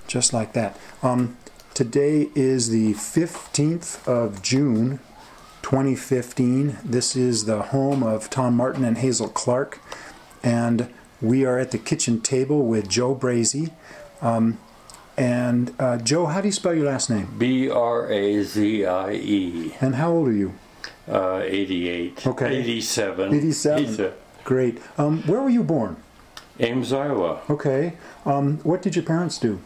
just like that. Today is the 15th of June, 2015. This is the home of Tom Martin and Hazel Clark, and we are at the kitchen table with Joe Brazie. Joe, how do you spell your last name? Brazie. And how old are you? 88. Okay. 87. 87. Great. Where were you born? Ames, Iowa. Okay. What did your parents do?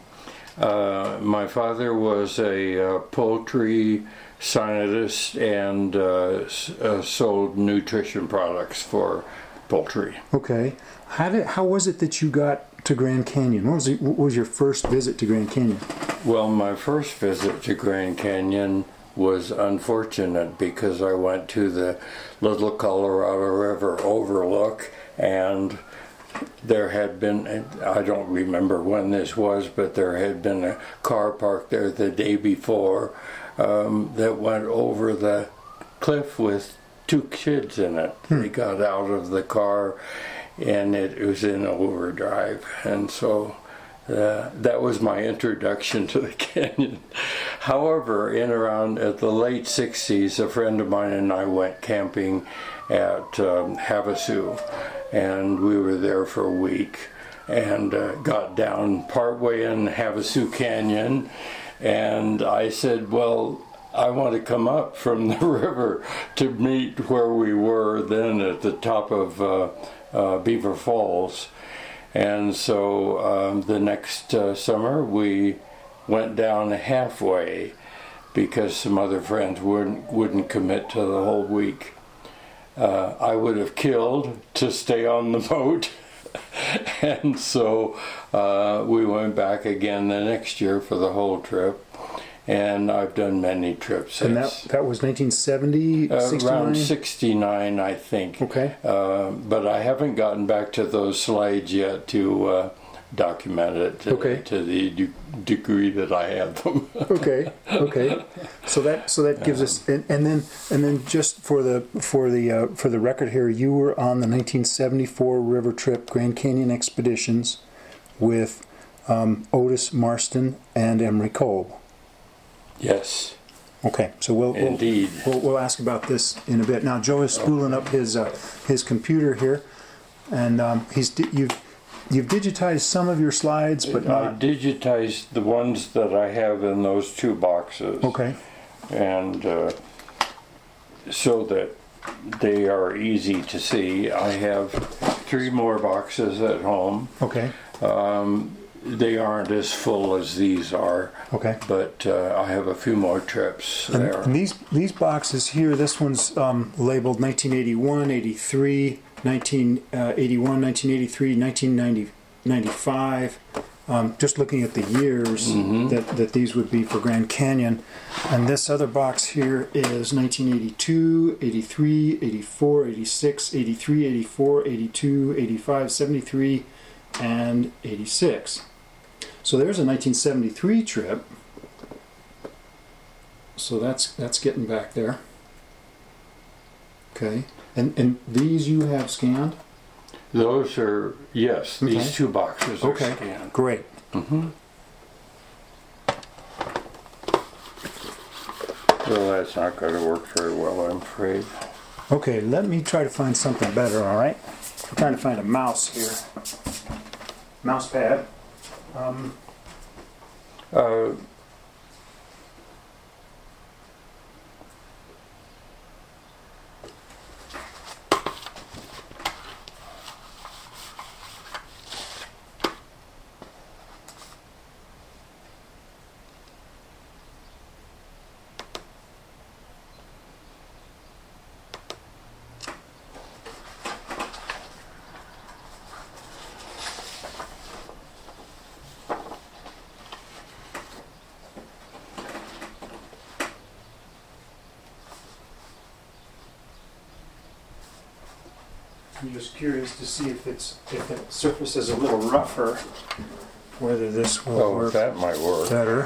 My father was a poultry scientist and sold nutrition products for poultry. Okay. How was it that you got to Grand Canyon? What was your first visit to Grand Canyon? Well, my first visit to Grand Canyon was unfortunate because I went to the Little Colorado River overlook, and there had been, I don't remember when this was, but there had been a car parked there the day before that went over the cliff with 2 kids in it. They got out of the car and it was in overdrive, and so that was my introduction to the canyon. However, at the late 60s, a friend of mine and I went camping at Havasu, and we were there for a week and got down partway in Havasu Canyon, and I said, well, I want to come up from the river to meet where we were then at the top of Beaver Falls. And so the next summer we went down halfway because some other friends wouldn't commit to the whole week. I would have killed to stay on the boat, and so we went back again the next year for the whole trip. And I've done many trips since. And that was 1970, 69? Around 69, I think. Okay. But I haven't gotten back to those slides yet to document it to the degree that I have them. Okay. So that gives us, and then just for the record here, you were on the 1974 river trip Grand Canyon expeditions with Otis Marston and Emery Kolb. Yes. Okay, so we'll ask about this in a bit. Now Joe is spooling up his computer here, and you've digitized some of your slides, but not. I digitized the ones that I have in those 2 boxes. Okay. And so that they are easy to see. I have 3 more boxes at home. Okay. They aren't as full as these are. Okay. But I have a few more trips there. And these boxes here, this one's labeled 1981, 83, 1981, 1983, 1995. Just looking at the years that these would be for Grand Canyon. And this other box here is 1982, 83, 84, 86, 83, 84, 82, 85, 73, and 86. So there's a 1973 trip. So that's getting back there. Okay. And these you have scanned? Those are, yes, Okay. these 2 boxes are scanned. Great. Well, that's not going to work very well, I'm afraid. Okay, let me try to find something better, all right? I'm trying to find a mouse here. Mouse pad. I'm just curious to see if the surface is a little rougher, whether this will work that might work better.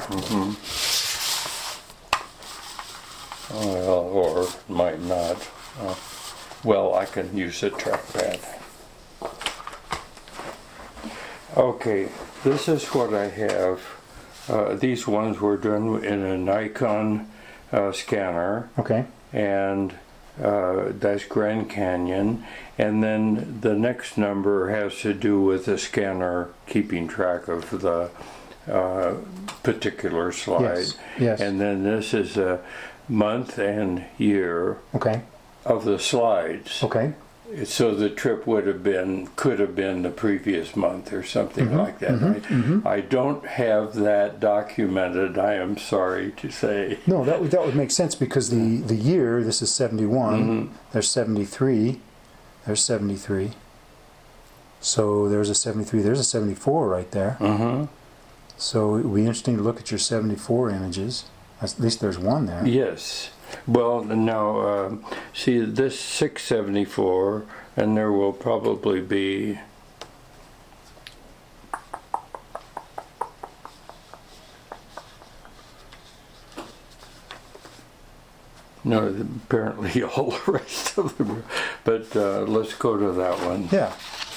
Well, or might not. Well, I can use a trackpad. Okay, this is what I have these ones were done in a Nikon scanner, Okay. and that's Grand Canyon. And then the next number has to do with the scanner keeping track of the particular slide. Yes. Yes. And then this is a month and year Okay. of the slides. Okay. So the trip could have been the previous month or something like that. I don't have that documented, I am sorry to say. No, that would make sense because the year, this is 71, there's 73, there's 73. So there's a 73, there's a 74 right there. So it would be interesting to look at your 74 images. At least there's one there. Yes. Well, now, see this 674, and there will probably be no, apparently all the rest of them. But let's go to that one. Yeah.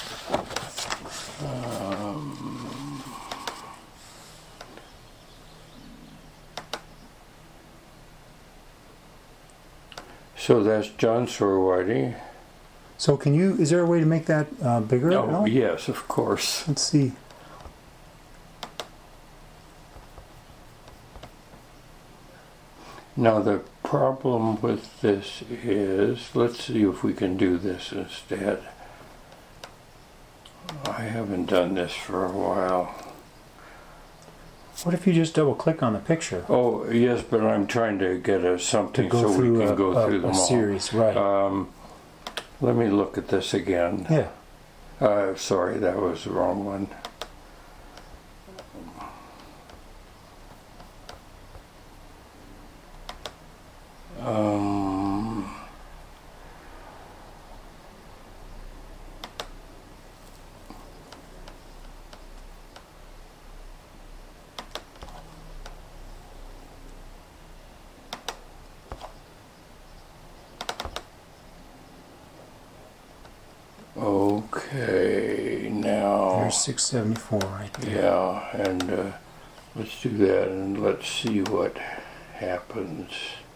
So that's John Sorwhitey. So is there a way to make that bigger? Oh, No? yes, of course. Let's see. Now the problem with this is, let's see if we can do this instead. I haven't done this for a while. What if you just double click on the picture Oh, yes, but I'm trying to get to something go so we through can go through a them all. series? Right. Let me look at this again. Yeah. Sorry, that was the wrong one. Okay, now. There's 674 right there. Yeah, and let's do that and let's see what happens.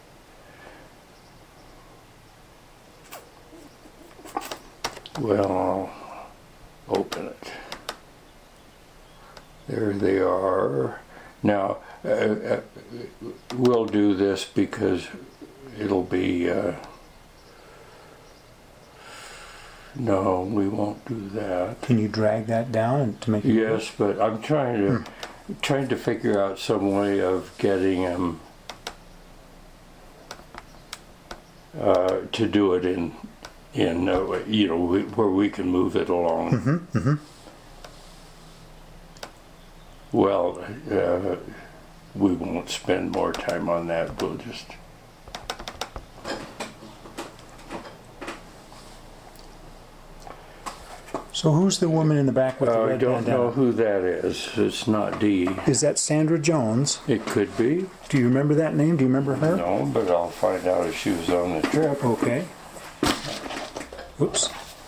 Well, I'll open it. There they are. Now, we'll do this because it'll be, no, we won't do that. Can you drag that down to make it? Yes, but I'm trying to figure out some way of getting him to do it in where we can move it along. Well, we won't spend more time on that. We'll just. So who's the woman in the back with the I red don't bandana? know who that is. It's not Dee. Is that Sandra Jones? It could be. Do you remember that name? Do you remember her? No, but I'll find out if she was on the trip. Okay. Oops.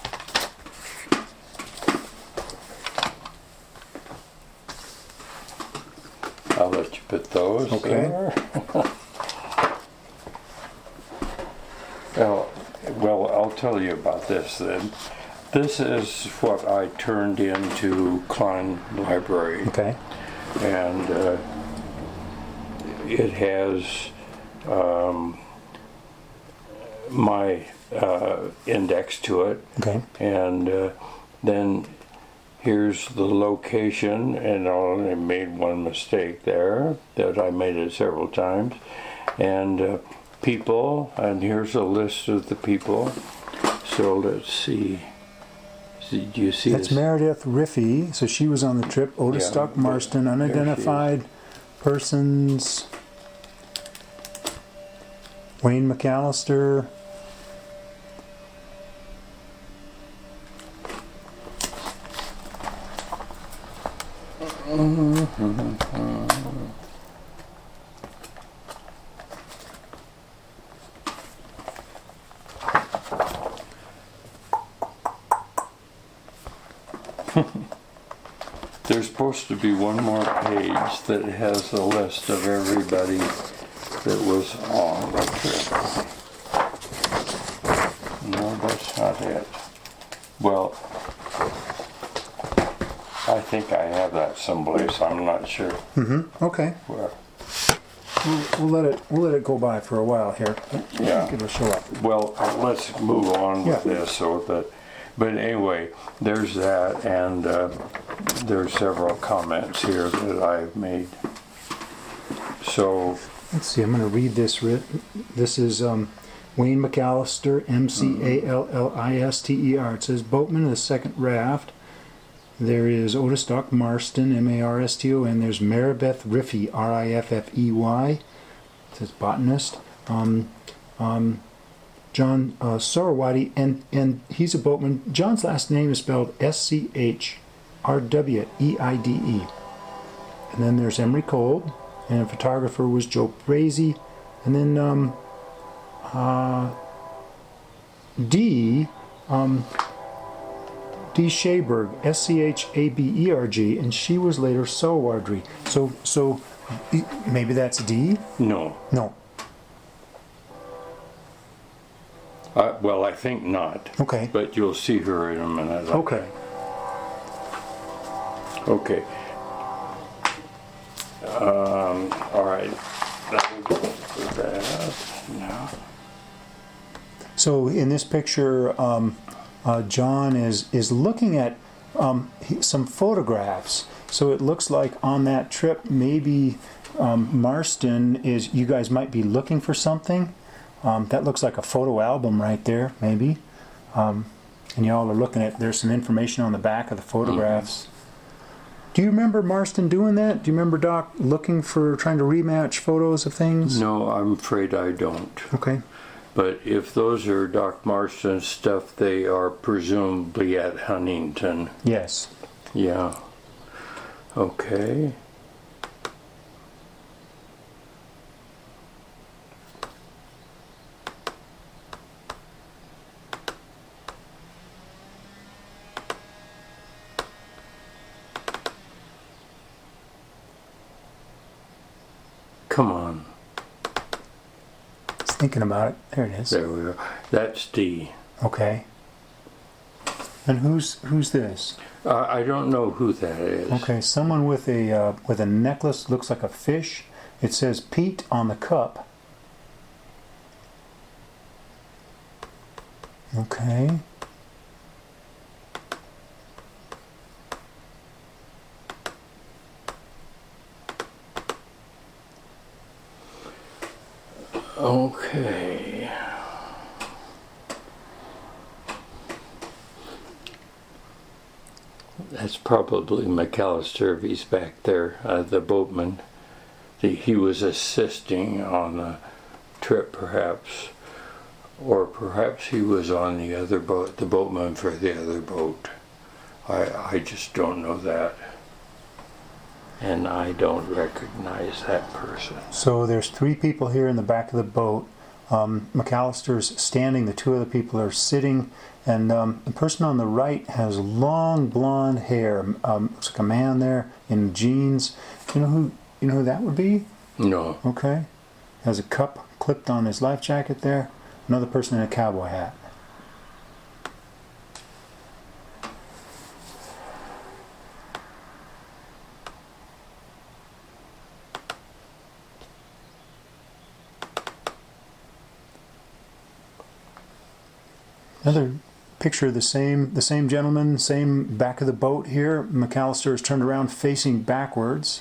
I'll let you put those Okay. there. Well, I'll tell you about this then. This is what I turned into Klein Library. Okay. And it has my index to it. Okay. And then here's the location, and I only made one mistake there, that I made it several times. And people, and here's a list of the people. So let's see. Do you see That's this? Meredith Riffey. So she was on the trip. Otis Yeah, Stock Marston, there she is. unidentified persons. Wayne McAllister. There's supposed supposed to be one more page that has a list of everybody that was on the trip. No, that's not it. Well, I think I have that someplace. I'm not sure Okay. where. We'll let it go by for a while here. Yeah. It'll show up. Well, let's move on with this. So that, but anyway, there's that, and there's several comments here that I've made. So Let's see. I'm going to read this. This is Wayne McAllister, McAllister. It says boatman of the second raft. There is Otis Doc Marston, Marsto, and there's Maribeth Riffey, Riffey. It says botanist. John Sorowadi, and he's a boatman. John's last name is spelled Schrweide. And then there's Emery Cole, and a photographer was Joe Brazy. And then D. Shaberg, Schaberg, and she was later Sowardry. So maybe that's D? no. No. Well, I think not. Okay. But you'll see her in a minute. Okay. Okay. All right. That will go for that. No. So in this picture, John is looking at some photographs. So it looks like on that trip, maybe Marston is. You guys might be looking for something. That looks like a photo album right there, maybe. And y'all are looking at. There's some information on the back of the photographs. Do you remember Marston doing that? Do you remember Doc trying to rematch photos of things? No, I'm afraid I don't. Okay. But if those are Doc Marston's stuff, they are presumably at Huntington. Yes. Yeah. Okay. Come on. Thinking about it. There it is. There we are. That's D. Okay. And who's this? I don't know who that is. Okay, someone with a necklace, looks like a fish. It says Pete on the cup. Okay. Okay. That's probably McAllister if he's back there, the boatman. He was assisting on the trip, perhaps. Or perhaps he was on the other boat, the boatman for the other boat. I just don't know that. And I don't recognize that person. So there's 3 people here in the back of the boat. McAllister's standing, the 2 other people are sitting, and the person on the right has long blonde hair. Looks like a man there in jeans. You know who that would be? No. Okay. Has a cup clipped on his life jacket there. Another person in a cowboy hat. Another picture of the same gentleman, same back of the boat here. McAllister is turned around facing backwards.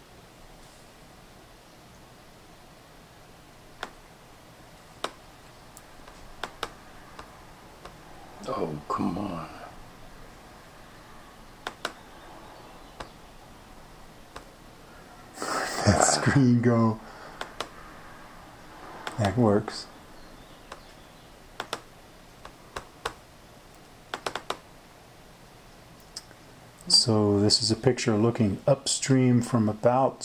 Oh, come on. That screen go. That works. So this is a picture looking upstream from about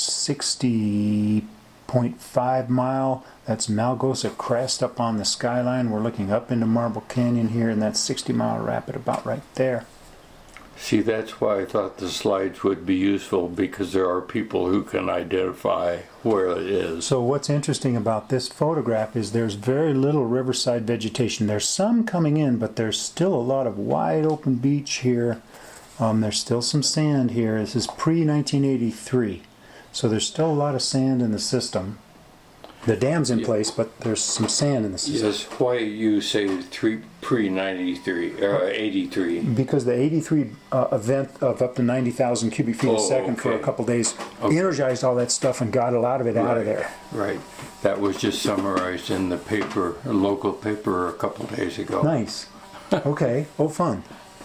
60.5 mile. That's Malgosa Crest up on the skyline. We're looking up into Marble Canyon here, and that's 60 Mile Rapid about right there. See, that's why I thought the slides would be useful, because there are people who can identify where it is. So what's interesting about this photograph is there's very little riverside vegetation. There's some coming in, but there's still a lot of wide open beach here. There's still some sand here. This is pre-1983. So there's still a lot of sand in the system. The dam's in place, but there's some sand in the system. Yes, why you say pre-93, 83? Because the 83 event of up to 90,000 cubic feet a second for a couple days energized all that stuff and got a lot of it out of there. Right. That was just summarized in the paper, a local paper, a couple days ago. Nice. Okay. Oh, fun.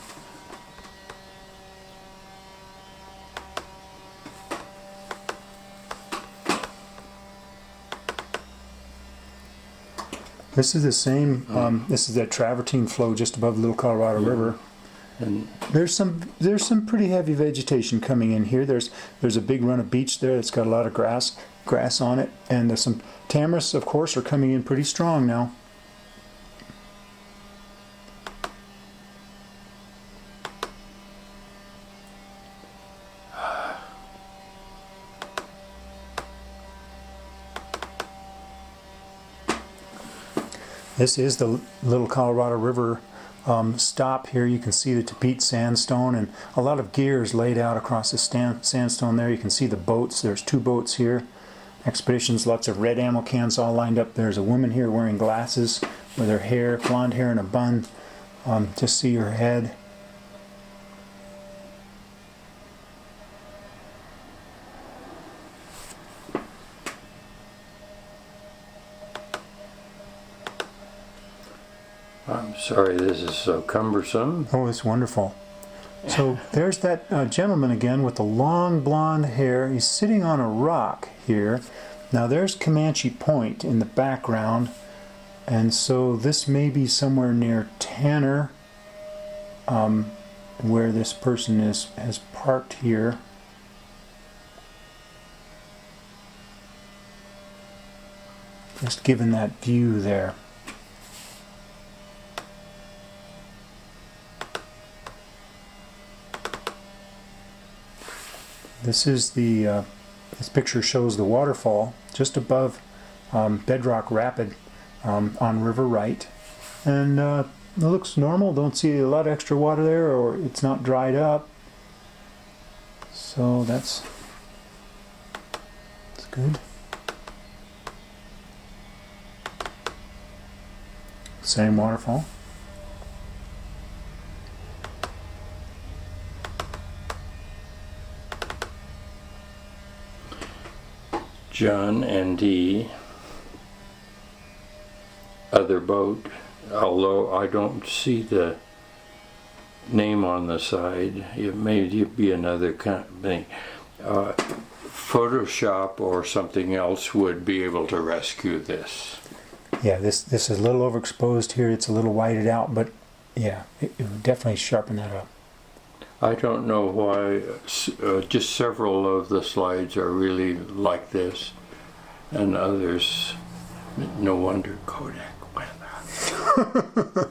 This is the same. This is that travertine flow just above the Little Colorado River. And There's some pretty heavy vegetation coming in here. There's a big run of beach there that's got a lot of grass on it, and there's some tamaris, of course, are coming in pretty strong now. This is the Little Colorado River stop here. You can see the Tapete sandstone and a lot of gears laid out across the sandstone there. You can see the boats. There's 2 boats here. Expeditions, lots of red ammo cans all lined up. There's a woman here wearing glasses with her hair, blonde hair in a bun. Just see her head. I'm sorry this is so cumbersome. Oh, it's wonderful. So there's that gentleman again with the long blonde hair. He's sitting on a rock here. Now there's Comanche Point in the background. And so this may be somewhere near Tanner, where this person has parked here. Just given that view there. This is this picture shows the waterfall just above Bedrock Rapid on River Right, and it looks normal. Don't see a lot of extra water there, or it's not dried up. So that's good. Same waterfall. John and Dee, other boat, although I don't see the name on the side. It may be another company. Photoshop or something else would be able to rescue this. Yeah, this is a little overexposed here. It's a little whited out, but yeah, it would definitely sharpen that up. I don't know why just several of the slides are really like this, and others, no wonder Kodak went out.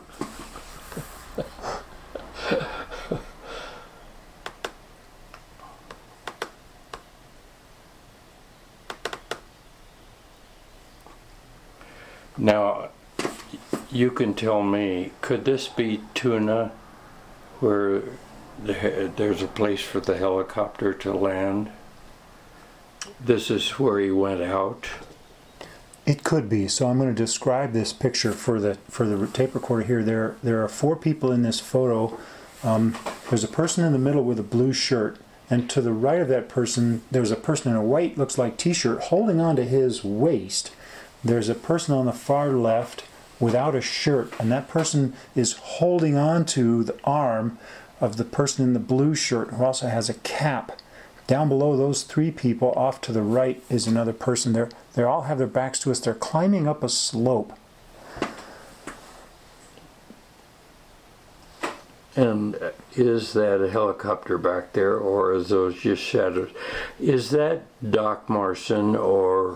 Now, you can tell me, could this be Tuna, where there's a place for the helicopter to land? This is where he went out. It could be. So I'm going to describe this picture for the tape recorder here. There are 4 people in this photo. There's a person in the middle with a blue shirt, and to the right of that person, there's a person in a white, looks like t-shirt, holding on to his waist. There's a person on the far left without a shirt, and that person is holding on to the arm of the person in the blue shirt who also has a cap. Down below those 3 people, off to the right, is another person. They all have their backs to us. They're climbing up a slope. And is that a helicopter back there, or is those just shadows? Is that Doc Marson or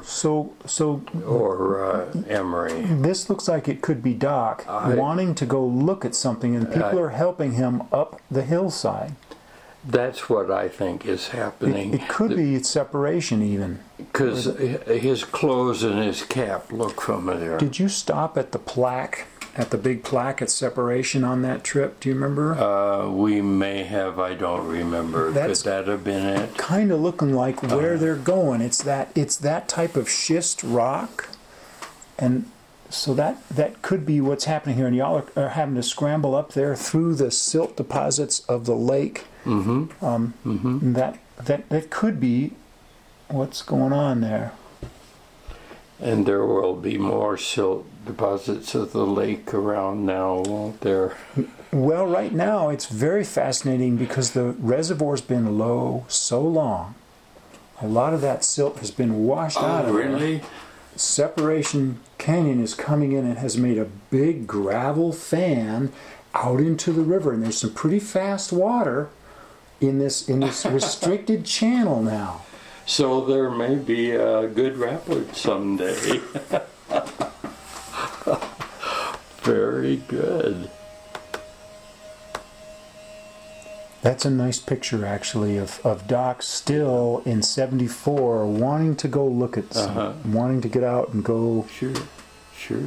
Emery? This looks like it could be Doc wanting to go look at something, and people are helping him up the hillside. That's what I think is happening. It could be it's separation even. Because his clothes and his cap look familiar. Did you stop at the plaque, at the big plaque at separation on that trip? Do you remember? We may have, I don't remember. That's Could that have been it? kind of looking like where they're going. It's that type of schist rock, and so that could be what's happening here. And y'all are having to scramble up there through the silt deposits of the lake. That could be what's going on there. And there will be more silt deposits of the lake around now, won't there? Well, right now it's very fascinating because the reservoir's been low so long. A lot of that silt has been washed out of it. Really? Separation Canyon is coming in and has made a big gravel fan out into the river, and there's some pretty fast water in this restricted channel now. So there may be a good rapid someday. Very good. That's a nice picture, actually, of Doc still in '74 wanting to go look at some, wanting to get out and go. Sure.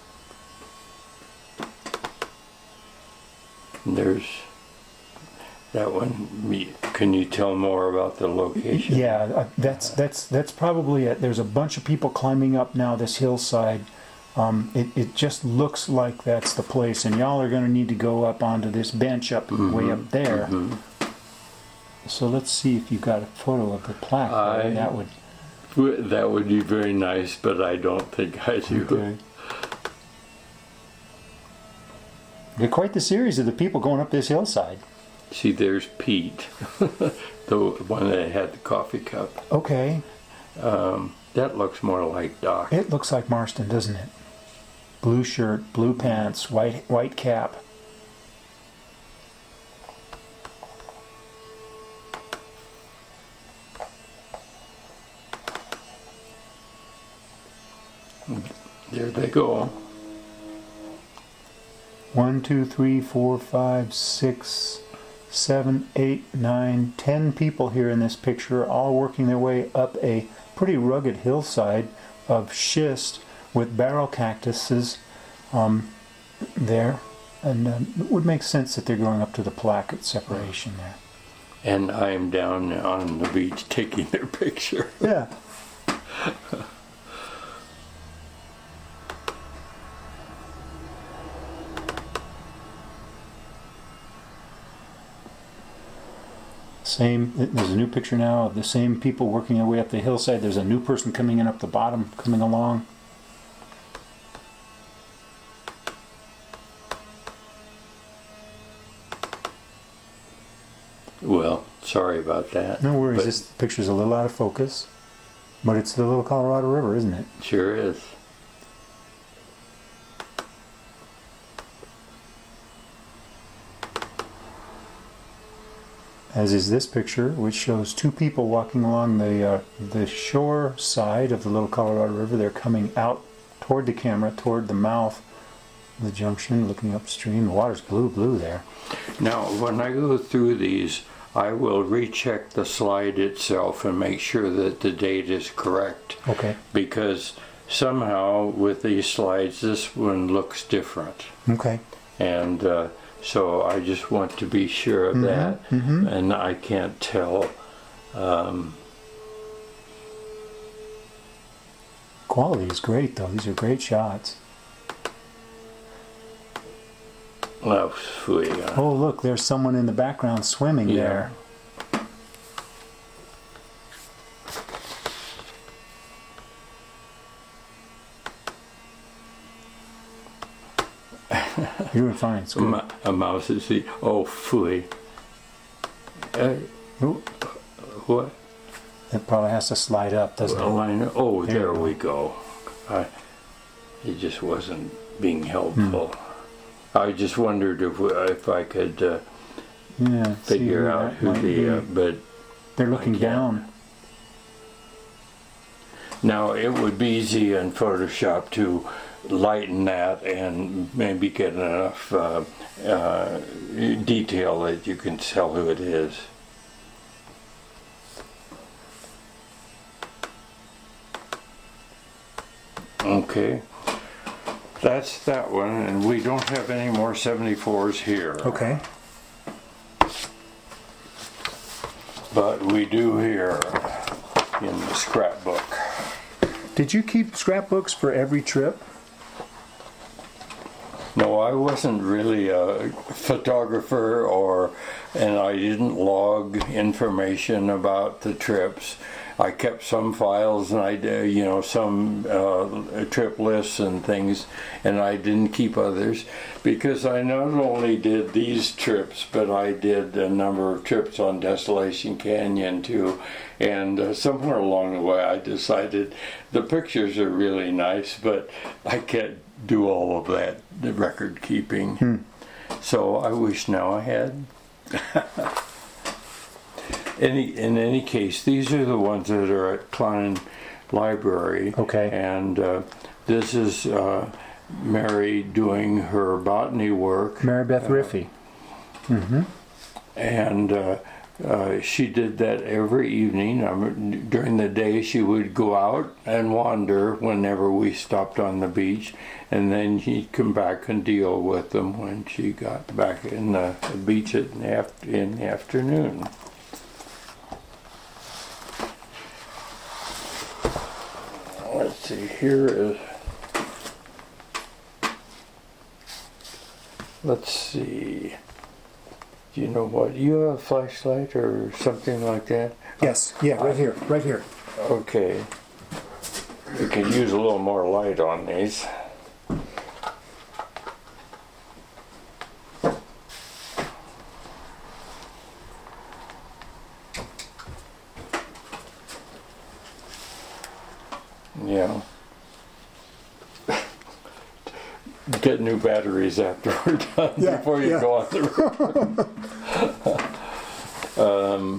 And there's that one. Can you tell more about the location? Yeah, that's probably it. There's a bunch of people climbing up now this hillside. It just looks like that's the place, and y'all are going to need to go up onto this bench up way up there. So let's see if you got a photo of the plaque. That would be very nice, but I don't think I do. Okay. They're quite the series of the people going up this hillside. See, there's Pete, the one that had the coffee cup. Okay. That looks more like Doc. It looks like Marston, doesn't it? Blue shirt, blue pants, white cap. There they go. 1, 2, 3, 4, 5, 6, 7, 8, 9, 10 people here in this picture, all working their way up a pretty rugged hillside of schist with barrel cactuses there. And it would make sense that they're going up to the plaque at separation there. And I'm down on the beach taking their picture. Yeah. There's a new picture now of the same people working their way up the hillside. There's a new person coming in up the bottom, coming along. Well, sorry about that. No worries, this picture's a little out of focus, but it's the Little Colorado River, isn't it? Sure is. As is this picture, which shows two people walking along the shore side of the Little Colorado River. They're coming out toward the camera, toward the mouth of the junction, looking upstream. The water's blue there. Now, when I go through these, I will recheck the slide itself and make sure that the date is correct. Okay. Because somehow with these slides, this one looks different. Okay. And so I just want to be sure of that, and I can't tell. Quality is great, though. These are great shots. Oh, look, there's someone in the background swimming there. You're doing fine. It's good. A mouse is the phooey. What? It probably has to slide up, doesn't it? Oh, there we go. It just wasn't being helpful. I just wondered if I could figure out who but they're looking down. Now it would be easy in Photoshop to lighten that and maybe get enough detail that you can tell who it is. Okay. That's that one, and we don't have any more 74s here. Okay. But we do here in the scrapbook. Did you keep scrapbooks for every trip? No, I wasn't really a photographer, and I didn't log information about the trips. I kept some files, and I did, some trip lists and things, and I didn't keep others because I not only did these trips, but I did a number of trips on Desolation Canyon too. And somewhere along the way, I decided the pictures are really nice, but I can't do all of that, the record keeping. So I wish now I had. In any case, these are the ones that are at Klein Library. Okay. And this is Mary doing her botany work. Mary Beth Riffey. And she did that every evening. During the day, she would go out and wander whenever we stopped on the beach, and then she'd come back and deal with them when she got back in the beach in the afternoon. Let's see, here is, let's see, do you know what, you have a flashlight or something like that? Yes, yeah, right here. Okay, we could use a little more light on these. Yeah. Get new batteries after we're done before you go on the road.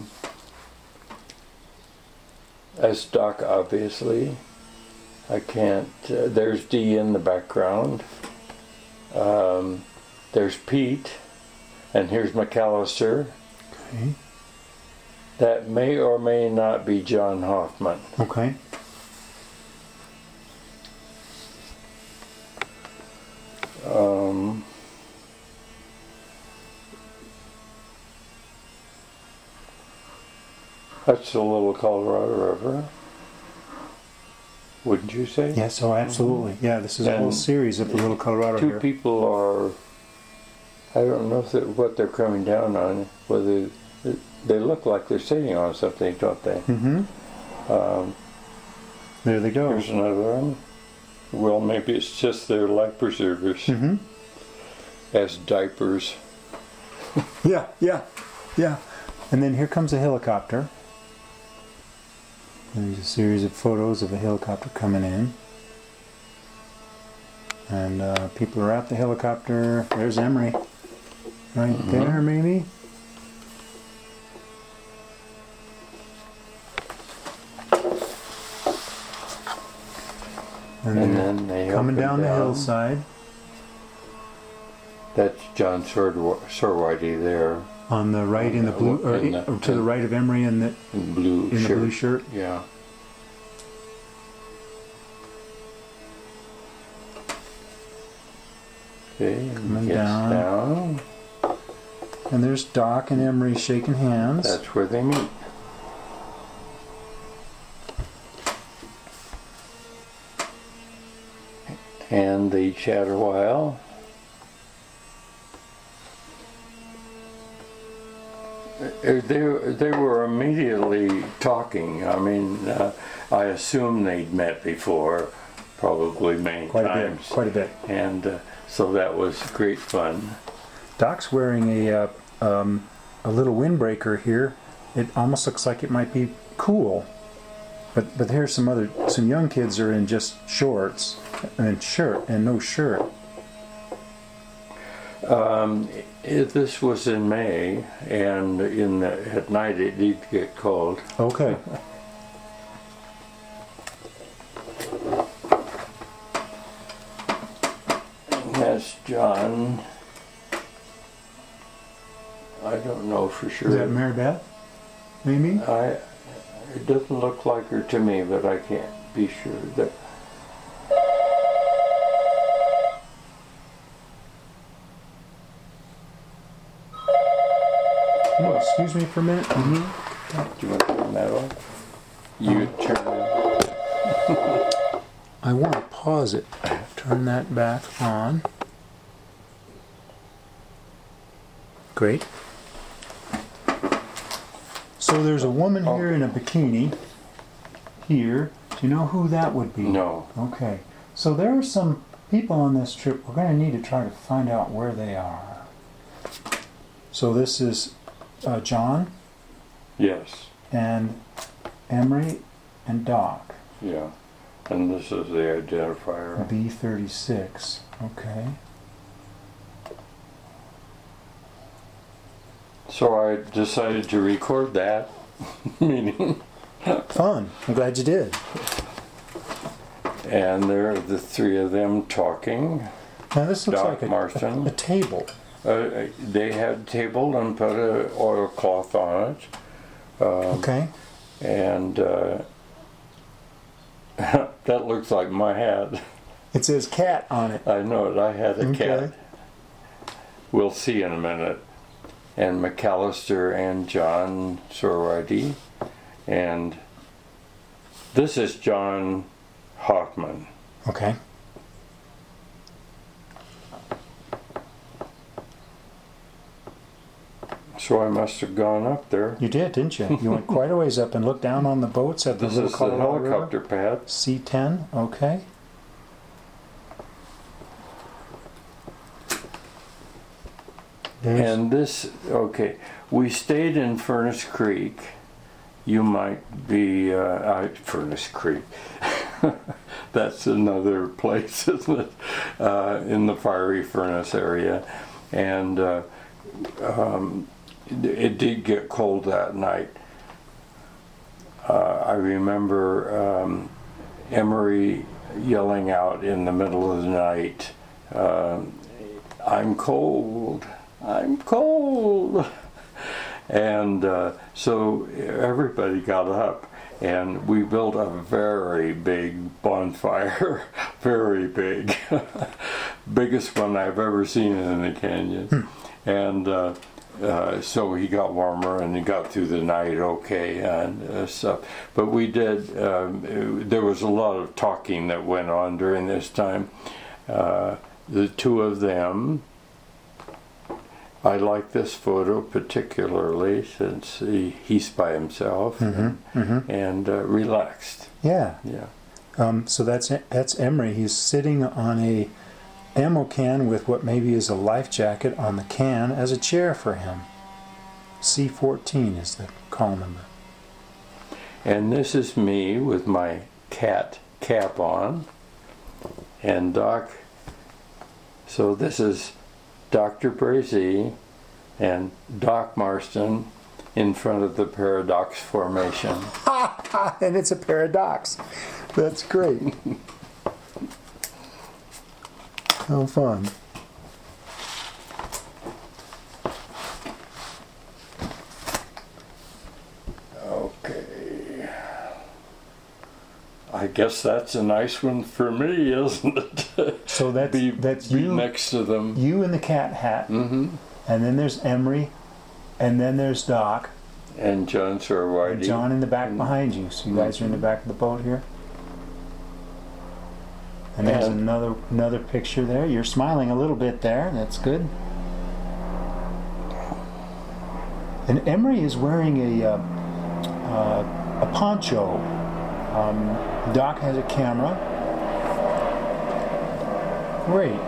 As Doc, obviously. I can't. There's Dee in the background. There's Pete. And here's McAllister. Okay. That may or may not be John Hoffman. Okay. That's the Little Colorado River, wouldn't you say? Yes, oh, absolutely. Yeah, this is a whole series of the Little Colorado Two here. people are, I don't know what they're coming down on, whether they look like they're sitting on something, don't they? There they go. Here's another one. Well, maybe it's just their life preservers as diapers. Yeah. And then here comes a helicopter. There's a series of photos of a helicopter coming in. And people are at the helicopter. There's Emery. Right there, maybe? And then they coming down the hillside. That's John Sorwhitey there. On the right, in the blue, to the right of Emery in the blue the blue shirt. Yeah. Okay, coming down. And there's Doc and Emery shaking hands. That's where they meet. And they chat a while. They were immediately talking. I mean, I assume they'd met before, probably many times. Quite a bit. And so that was great fun. Doc's wearing a little windbreaker here. It almost looks like it might be cool. But here's some young kids are in just shorts and shirt and no shirt. This was in May, and at night it did get cold. Okay. That's John. I don't know for sure. Is that Mary Beth? Maybe? It doesn't look like her to me, but I can't be sure. Can you excuse me for a minute? Do you want to turn that off? You turn it. I want to pause it. Turn that back on. Great. So there's a woman here in a bikini. Here. Do you know who that would be? No. Okay. So there are some people on this trip. We're going to need to try to find out where they are. So this is John. Yes. And Emery and Doc. Yeah. And this is the identifier. B36. Okay. So I decided to record that meeting. Fun. I'm glad you did. And there are the three of them talking. Now this looks Doc like Marston. a table. They had table and put an oilcloth on it. Okay. And that looks like my hat. It says cat on it. I know it. I had a cat. We'll see in a minute. And McAllister and John Sorority. And this is John Hoffman. Okay. So I must have gone up there. You did, didn't you? You went quite a ways up and looked down on the boats at the This little is the Colorado helicopter River. pad. C10. Okay. And this, okay, we stayed in Furnace Creek. You might be, Furnace Creek. That's another place, isn't it? In the fiery furnace area. And it did get cold that night. I remember Emery yelling out in the middle of the night, "I'm cold. I'm cold." And so everybody got up and we built a very big bonfire. Very big. Biggest one I've ever seen in the canyon. And so he got warmer and he got through the night okay and stuff. But we did, there was a lot of talking that went on during this time. The two of them, I like this photo particularly since he's by himself and relaxed. Yeah. Yeah. So that's Emery. He's sitting on a ammo can with what maybe is a life jacket on the can as a chair for him. C14 is the call number. And this is me with my cat cap on. And Doc, so this is Dr. Brazee and Doc Marston in front of the Paradox Formation. And it's a paradox. That's great. How fun. Okay. I guess that's a nice one for me, isn't it? So that's be you next to them. You in the cat hat. Mm-hmm. And then there's Emery. And then there's Doc. And John Sorority. And John in the back behind you. So you guys are in the back of the boat here. And there's another picture there. You're smiling a little bit there. That's good. And Emery is wearing a poncho. Doc has a camera. Great.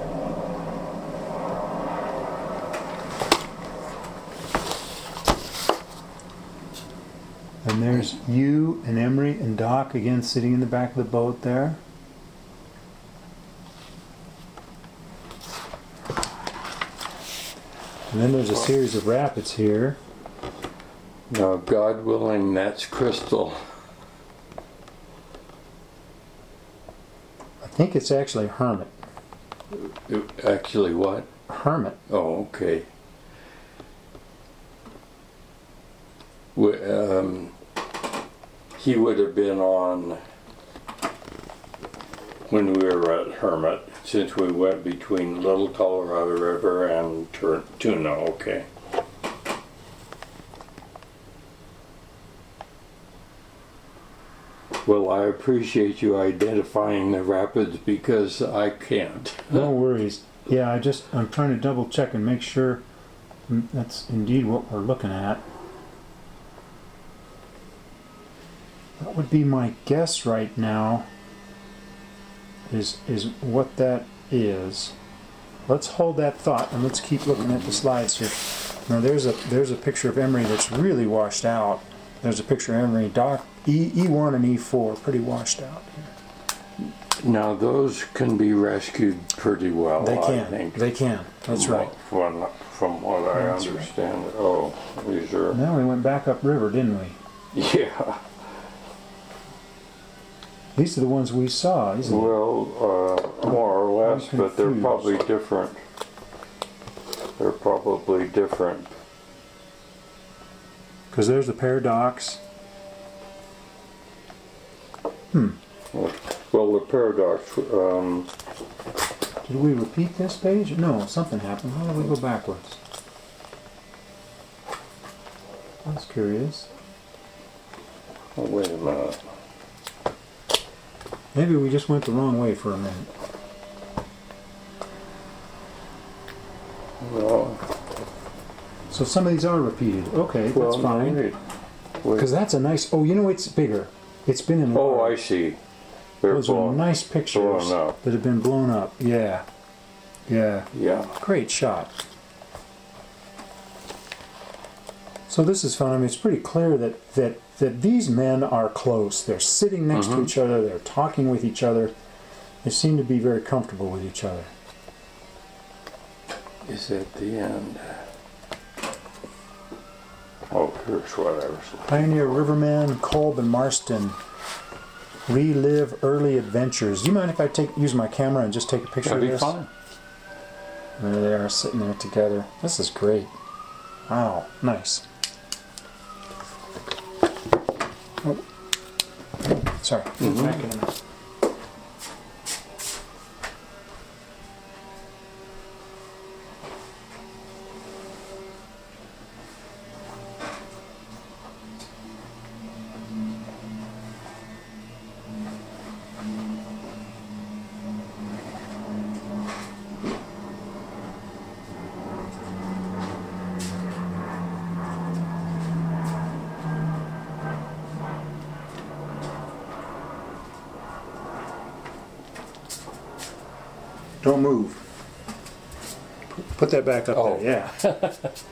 And there's you and Emery and Doc again sitting in the back of the boat there. And then there's a series of rapids here. Now, God willing, that's Crystal. I think it's actually Hermit. Actually, what? Hermit. Oh, okay. He would have been on when we were at Hermit, since we went between Little Colorado River and Tuna. Okay. Well, I appreciate you identifying the rapids because I can't. No worries. Yeah, I'm trying to double check and make sure that's indeed what we're looking at. That would be my guess right now. Is what that is. Let's hold that thought and let's keep looking at the slides here. Now there's a picture of Emery that's really washed out. There's a picture of Emery E1 and E4 pretty washed out here. Now those can be rescued pretty well. They can. I think. They can. That's right. From what I understand. Right. Oh, these are. Now we went back upriver, didn't we? Yeah. These are the ones we saw, isn't it? Well, more or less, but they're probably different. They're probably different. Because there's the paradox. Well, the paradox. Did we repeat this page? No, something happened. How did we go backwards? That's curious. Oh, wait a minute. Maybe we just went the wrong way for a minute. Well, So some of these are repeated. Okay, that's fine. Wait. Because that's a nice... Oh, you know it's bigger. It's been in... Oh, I see. Those are nice pictures that have been blown up. Yeah. Yeah. Yeah. Great shot. So this is fun. I mean, it's pretty clear that these men are close. They're sitting next to each other. They're talking with each other. They seem to be very comfortable with each other. Is at the end. Oh, here's what I was looking. Pioneer Riverman, Kolb, and Marston relive early adventures. Do you mind if I use my camera and just take a picture of this? That'd be fine. There they are, sitting there together. This is great. Wow, nice. Oh, sorry. Back in a minute. Don't move. Put that back up there, yeah.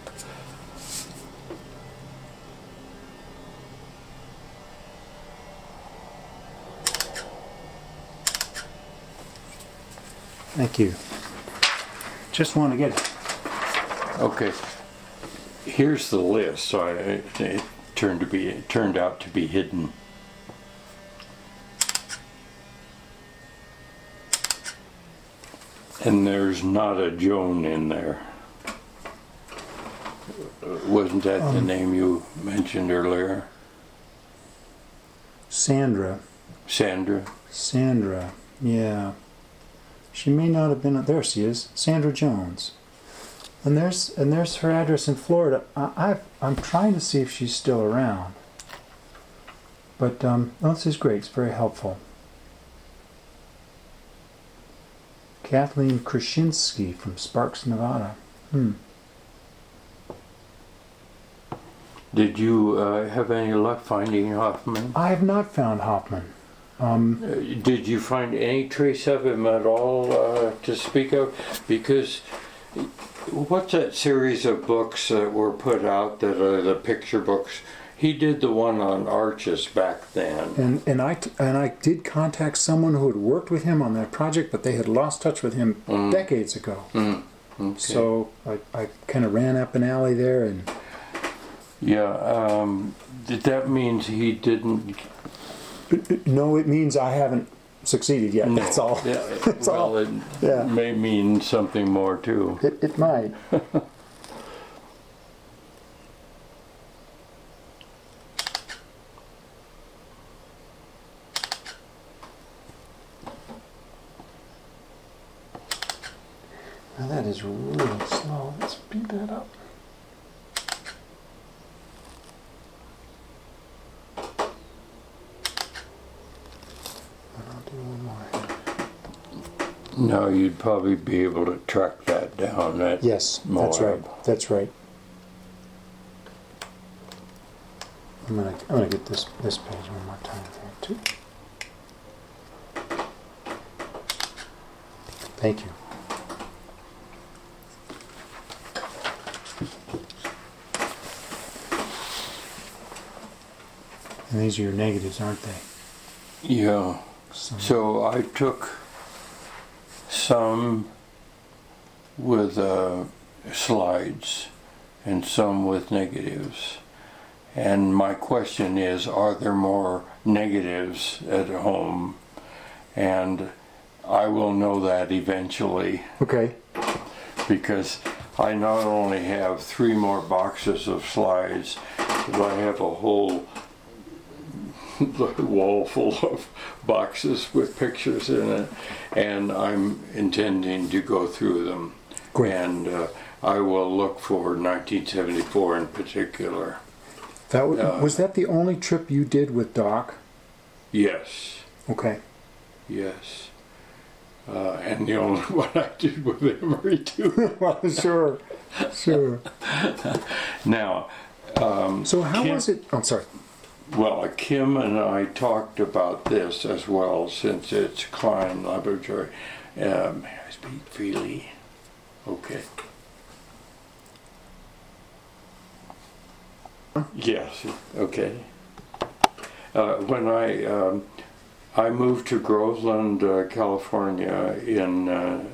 Thank you. Just want to get it. Okay. Here's the list. So it turned out to be hidden. And there's not a Joan in there. Wasn't that the name you mentioned earlier? Sandra. Sandra? Sandra, yeah. She may not have been... There she is. Sandra Jones. And there's her address in Florida. I'm trying to see if she's still around. But this is great. It's very helpful. Kathleen Krasinski from Sparks, Nevada. Did you have any luck finding Hoffman? I have not found Hoffman. Did you find any trace of him at all to speak of? Because what's that series of books that were put out that are the picture books? He did the one on arches back then. And I did contact someone who had worked with him on that project, but they had lost touch with him decades ago. Okay. So I kind of ran up an alley there and... Yeah, that means he didn't... No, it means I haven't succeeded yet. No. That's all. Yeah, that's well, all. It may mean something more too. It might. Now that is really slow. Let's speed that up. do one more. No, you'd probably be able to track that down at Yes, Moab. that's right. That's right. I'm gonna get this page one more time here too. Thank you. And these are your negatives, aren't they? Yeah. So I took some with slides and some with negatives. And my question is, are there more negatives at home? And I will know that eventually, Okay. because I not only have 3 more boxes of slides, but I have a whole wall full of boxes with pictures in it, and I'm intending to go through them. Great. And I will look for 1974 in particular. That was that the only trip you did with Doc? Yes, Okay. yes. And the only one I did with Emery too. Well, sure. Now, So how Kim- was it? Oh, sorry. well, Kim and I talked about this as well, since it's Klein Laboratory. May I speak freely? Okay. Yes, okay. When I moved to Groveland, California in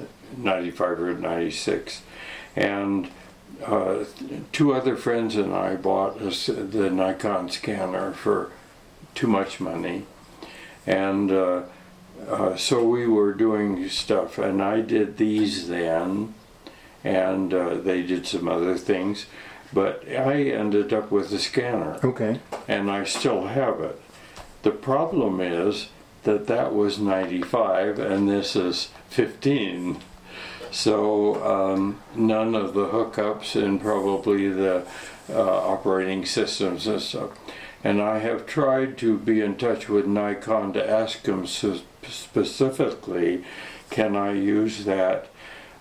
95 or 96, and 2 other friends and I bought the Nikon scanner for too much money, and so we were doing stuff, and I did these then, and they did some other things, but I ended up with a scanner, Okay. and I still have it. The problem is that was 95 and this is 15. So none of the hookups and probably the operating systems and stuff. And I have tried to be in touch with Nikon to ask them specifically, can I use that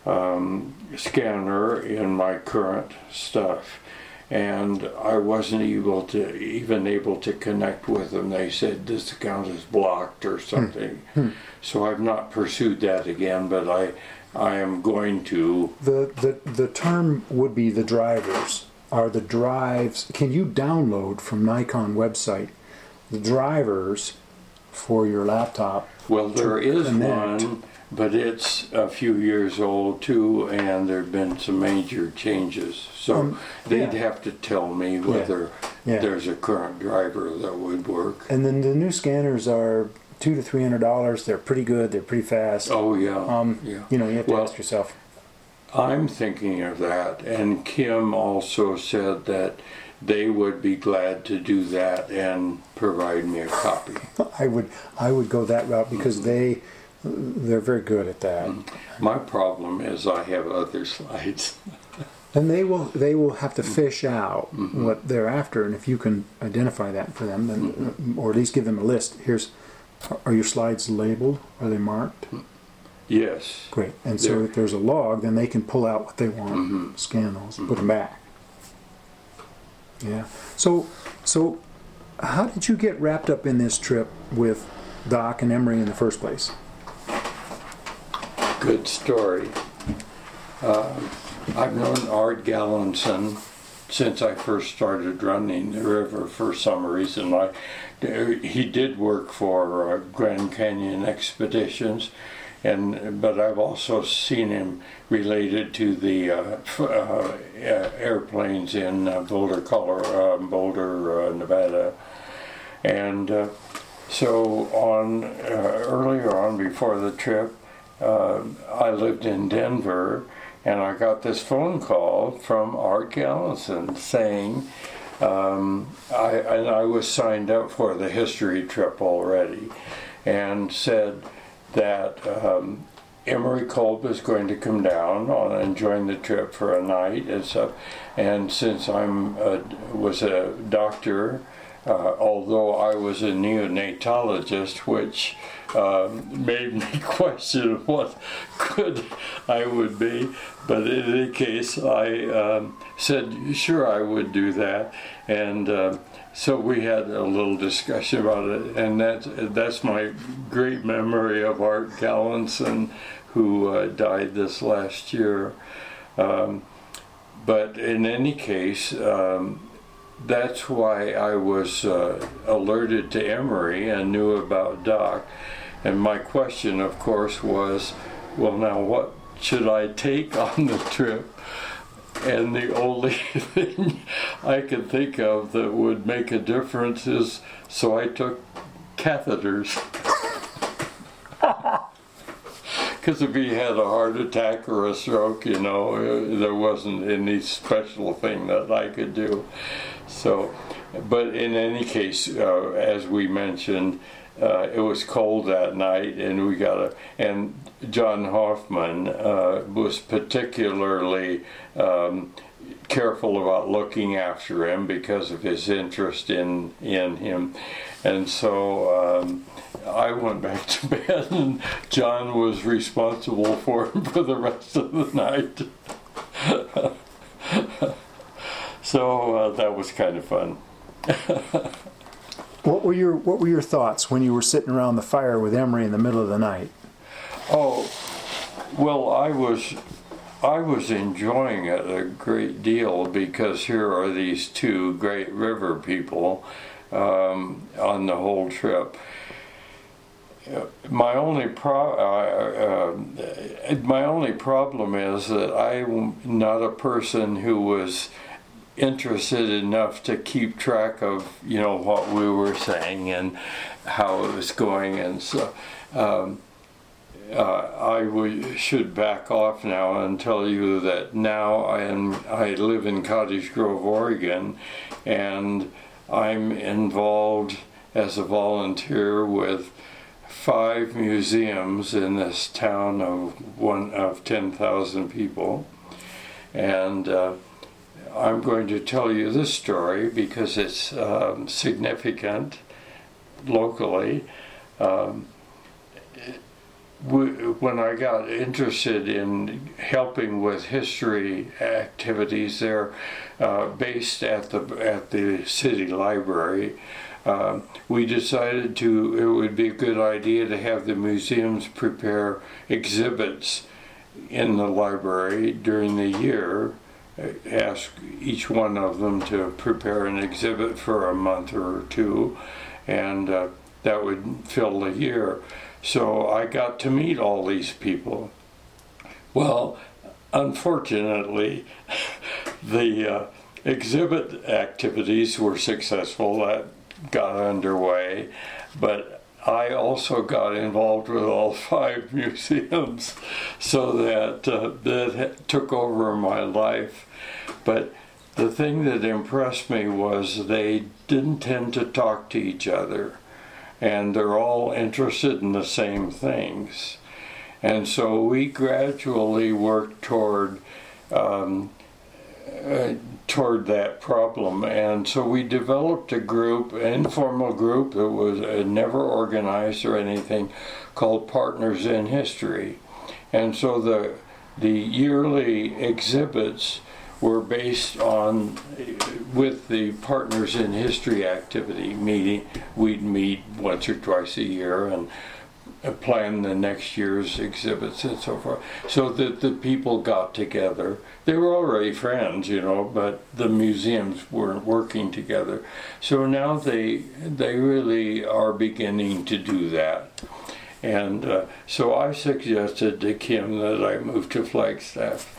scanner in my current stuff? And I wasn't able to connect with them. They said this account is blocked or something. So I've not pursued that again, but I am going to. The term would be the drivers. Are the drives? Can you download from Nikon website the drivers for your laptop? Well, there is connect? one, but it's a few years old too, and there have been some major changes. So they'd yeah. have to tell me whether Yeah. there's a current driver that would work. And then the new scanners are $200 to $300. They're pretty good. They're pretty fast. Oh yeah, yeah. You know, you have to Well, ask yourself. I'm thinking of that, and Kim also said that they would be glad to do that and provide me a copy. I would go that route because they're very good at that. My problem is I have other slides. And they will have to fish out what they're after, and if you can identify that for them, then, or at least give them a list. Are your slides labeled? Are they marked? Yes. Great. And so if there's a log, then they can pull out what they want, scan those, put them back. Yeah. So how did you get wrapped up in this trip with Doc and Emery in the first place? Good story. I've known Art Gallinson since I first started running the river for some reason. He did work for Grand Canyon Expeditions, but I've also seen him related to the airplanes in Boulder, Nevada, and so earlier on before the trip, I lived in Denver, and I got this phone call from Art Gallinson saying, I was signed up for the history trip already, and said that Emery Kolb is going to come down and join the trip for a night and stuff. And since I was a doctor, although I was a neonatologist, which made me question what good I would be. But in any case, I said, sure, I would do that. And so we had a little discussion about it. And that's my great memory of Art Gallinson, who died this last year. But in any case, that's why I was alerted to Emory and knew about Doc. And my question, of course, was, well, now what should I take on the trip? And the only thing I could think of that would make a difference is, so I took catheters. Because if he had a heart attack or a stroke, there wasn't any special thing that I could do. So, but in any case, as we mentioned, it was cold that night, and and John Hoffman was particularly careful about looking after him because of his interest in him. And so I went back to bed, and John was responsible for him for the rest of the night. So that was kind of fun. What were your thoughts when you were sitting around the fire with Emory in the middle of the night? Oh, well, I was enjoying it a great deal, because here are these two great river people on the whole trip. My only problem is that I'm not a person who was interested enough to keep track of what we were saying and how it was going, and so should back off now and tell you that now I live in Cottage Grove, Oregon, and I'm involved as a volunteer with 5 museums in this town of 10,000 people, and I'm going to tell you this story because it's significant locally. When I got interested in helping with history activities there, based at the city library, we decided it would be a good idea to have the museums prepare exhibits in the library during the year. Ask each one of them to prepare an exhibit for a month or 2, and that would fill the year. So I got to meet all these people. Well, unfortunately, the exhibit activities were successful. That got underway, but I also got involved with all 5 museums, so that took over my life. But the thing that impressed me was they didn't tend to talk to each other, and they're all interested in the same things. And so we gradually worked toward that problem, and so we developed a group, an informal group that was never organized or anything, called Partners in History. And so the yearly exhibits were based on, with the Partners in History activity meeting, we'd meet once or twice a year and plan the next year's exhibits and so forth, so that the people got together. They were already friends, but the museums weren't working together. So now they really are beginning to do that. And so I suggested to Kim that I move to Flagstaff.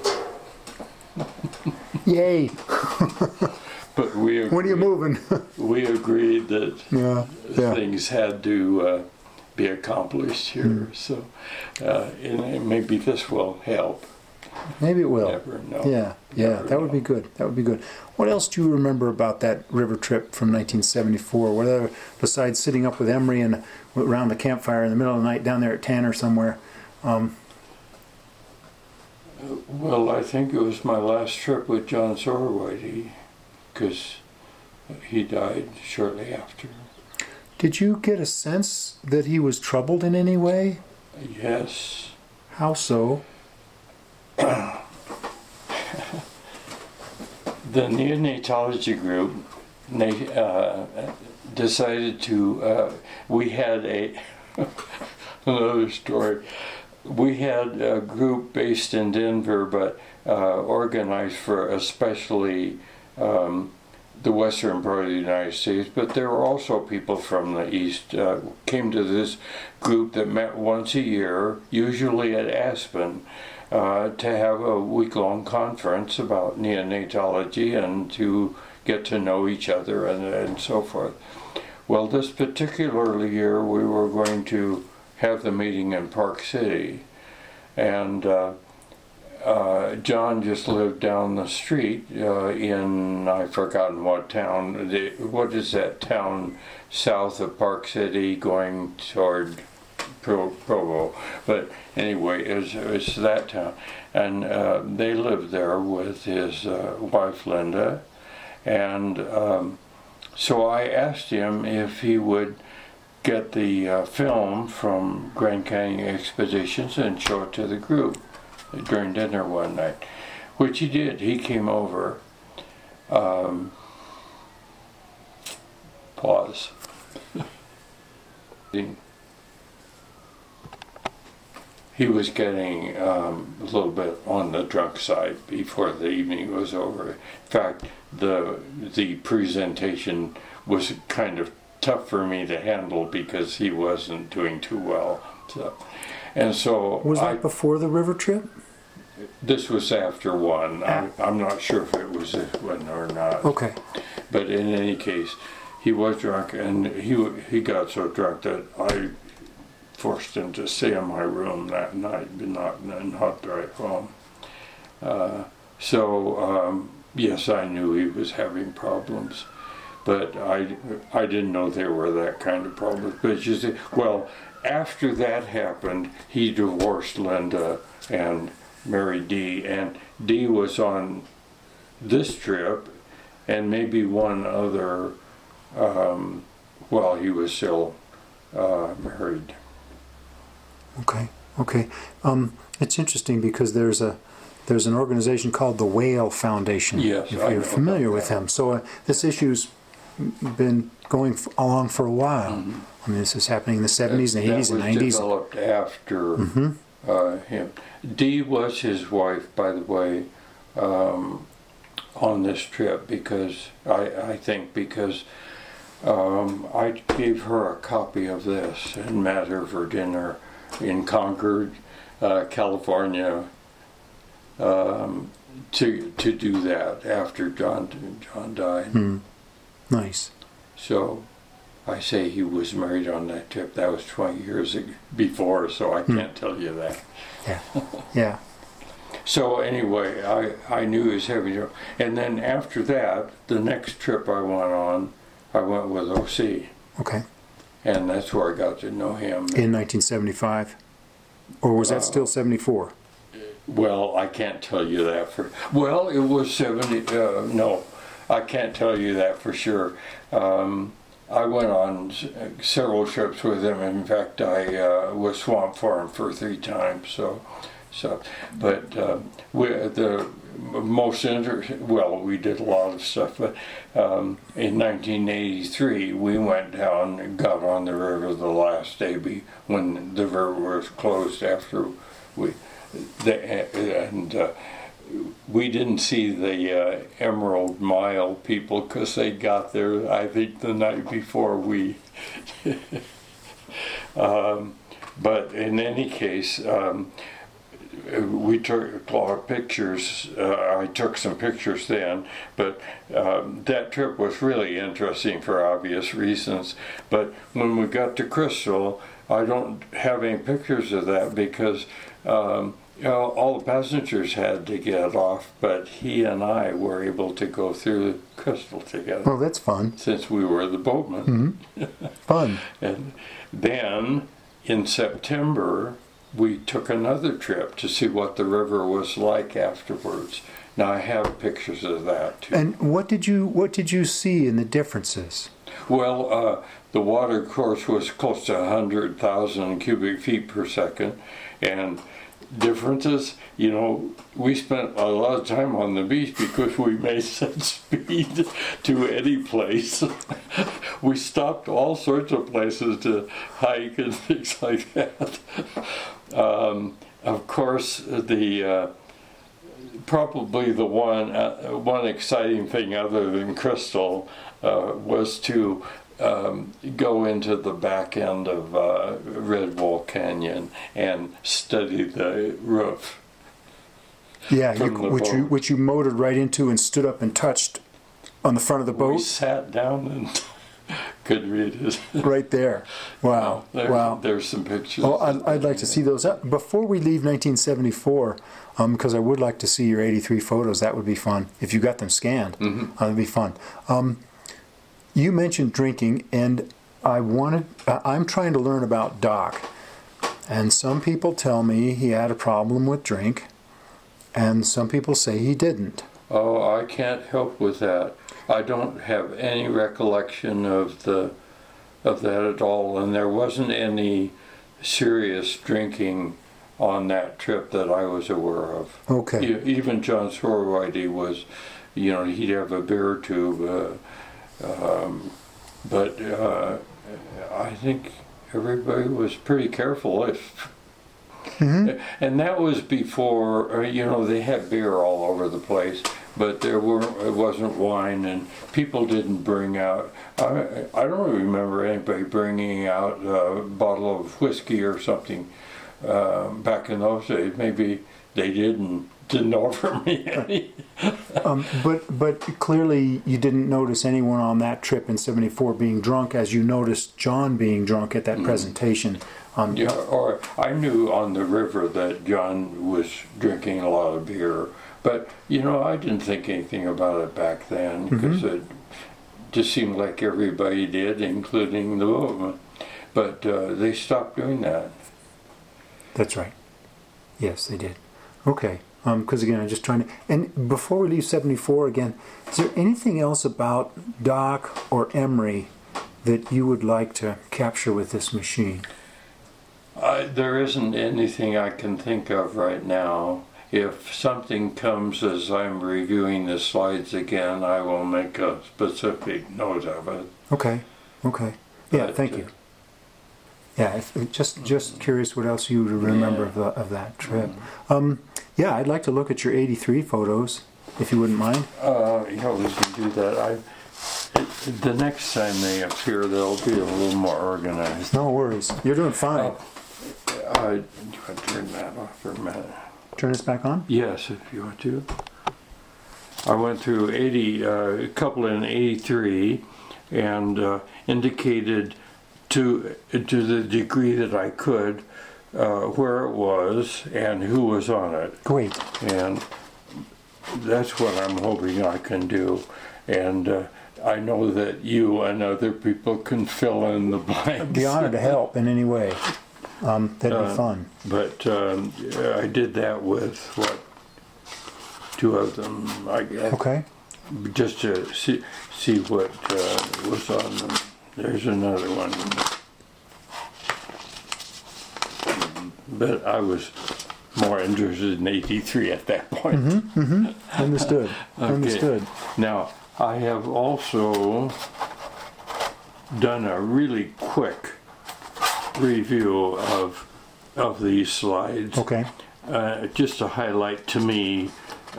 Yay! But we agreed, when are you moving? We agreed that things had to be accomplished here. So and maybe this will help. Maybe it will. Never know. Yeah, that would be good. That would be good. What else do you remember about that river trip from 1974? Whether besides sitting up with Emory and around the campfire in the middle of the night down there at Tanner somewhere? Well, I think it was my last trip with John Sorwhite, because He died shortly after. Did you get a sense that he was troubled in any way? Yes. How so? The neonatology group, they decided to, we had another story. We had a group based in Denver, but organized for especially the western part of the United States, but there were also people from the east came to this group that met once a year, usually at Aspen, to have a week-long conference about neonatology and to get to know each other and so forth. Well, this particular year we were going to have the meeting in Park City, and John just lived down the street in, I've forgotten what town, what is that town south of Park City going toward Provo? But anyway, it's that town. And they lived there with his wife Linda. And so I asked him if he would get the film from Grand Canyon Expeditions and show it to the group during dinner one night, which he did. He came over. Pause. He was getting a little bit on the drunk side before the evening was over. In fact, the presentation was kind of tough for me to handle because he wasn't doing too well. And so was that before the river trip? This was after one. I'm not sure if it was this one or not. Okay. But in any case, he was drunk, and he got so drunk that I forced him to stay in my room that night, not drive home. Yes, I knew he was having problems, but I didn't know they were that kind of problems. But you see, well, after that happened, he divorced Linda and married Dee, and Dee was on this trip and maybe one other while he was still married. Okay. It's interesting because there's an organization called the Whale Foundation. Yes, if you're familiar with them. So this issue's been going along for a while. Mm-hmm. I mean, this is happening in the 70s and 80s and 90s. That was developed after him. Dee was his wife, by the way, on this trip, because I think because I gave her a copy of this and met her for dinner in Concord, California, to do that after John died. Mm. Nice. So I say he was married on that trip. That was 20 years before, so I can't tell you that. Yeah. So anyway, I knew he was having, and then after that, the next trip I went on, I went with O.C. Okay. And that's where I got to know him. In 1975? Or was that still 74? Well, I can't tell you that well, it was 70, no, I can't tell you that for sure. I went on several trips with him. In fact, I was Swamp Farm for 3 times. But we did a lot of stuff. But in 1983, we went down and got on the river the last day when the river was closed after we didn't see the Emerald Mile people because they got there, I think, the night before we. But in any case, we took a lot of pictures. I took some pictures then, but that trip was really interesting for obvious reasons. But when we got to Crystal, I don't have any pictures of that because all the passengers had to get off, but he and I were able to go through Crystal together. Well, that's fun. Since we were the boatmen. Mm-hmm. Fun. And then in September, we took another trip to see what the river was like afterwards. Now I have pictures of that too. And what did you see in the differences? Well, the water course was close to 100,000 cubic feet per second, and differences, we spent a lot of time on the beach because we made such speed to any place. We stopped all sorts of places to hike and things like that. Of course, probably the one exciting thing other than Crystal was to go into the back end of Red Bull Canyon and study the roof. Yeah, which you motored right into and stood up and touched on the front of the boat. We sat down and could read it. Right there. Wow. Wow. There's some pictures. Oh, I'd like to see those. Before we leave 1974, because I would like to see your 83 photos. That would be fun. If you got them scanned, that'd be fun. You mentioned drinking, and I'm trying to learn about Doc. And some people tell me he had a problem with drink, and some people say he didn't. Oh, I can't help with that. I don't have any recollection of that at all, and there wasn't any serious drinking on that trip that I was aware of. Okay. Even John Sorwhitey was, he'd have a beer or two, but I think everybody was pretty careful. And that was before, they had beer all over the place, but it wasn't wine, and people didn't bring out, I don't remember anybody bringing out a bottle of whiskey or something back in those days. Maybe they didn't offer me any. But clearly you didn't notice anyone on that trip in '74 being drunk, as you noticed John being drunk at that presentation. Or I knew on the river that John was drinking a lot of beer, but I didn't think anything about it back then because it just seemed like everybody did, including the boatmen. But they stopped doing that. That's right. Yes, they did. Okay. Because again, I'm just trying to. And before we leave '74 again, is there anything else about Doc or Emery that you would like to capture with this machine? There isn't anything I can think of right now. If something comes as I'm reviewing the slides again, I will make a specific note of it. Okay. Yeah, thank you. Yeah, just curious what else you would remember of that trip. Yeah, I'd like to look at your '83 photos, if you wouldn't mind. Yeah, we can do that. The next time they appear, they'll be a little more organized. No worries. You're doing fine. I turn that off for a minute. Turn this back on? Yes, if you want to. I went through a couple in '83 and indicated to the degree that I could where it was and who was on it. Great. And that's what I'm hoping I can do. And I know that you and other people can fill in the blanks. I'd be honored to help in any way. That'd be fun. But I did that with, two of them, I guess. Okay. Just to see what was on them. There's another one. But I was more interested in '83 at that point. Understood. Okay. Understood. Now, I have also done a really quick review of these slides. Okay. Just to highlight to me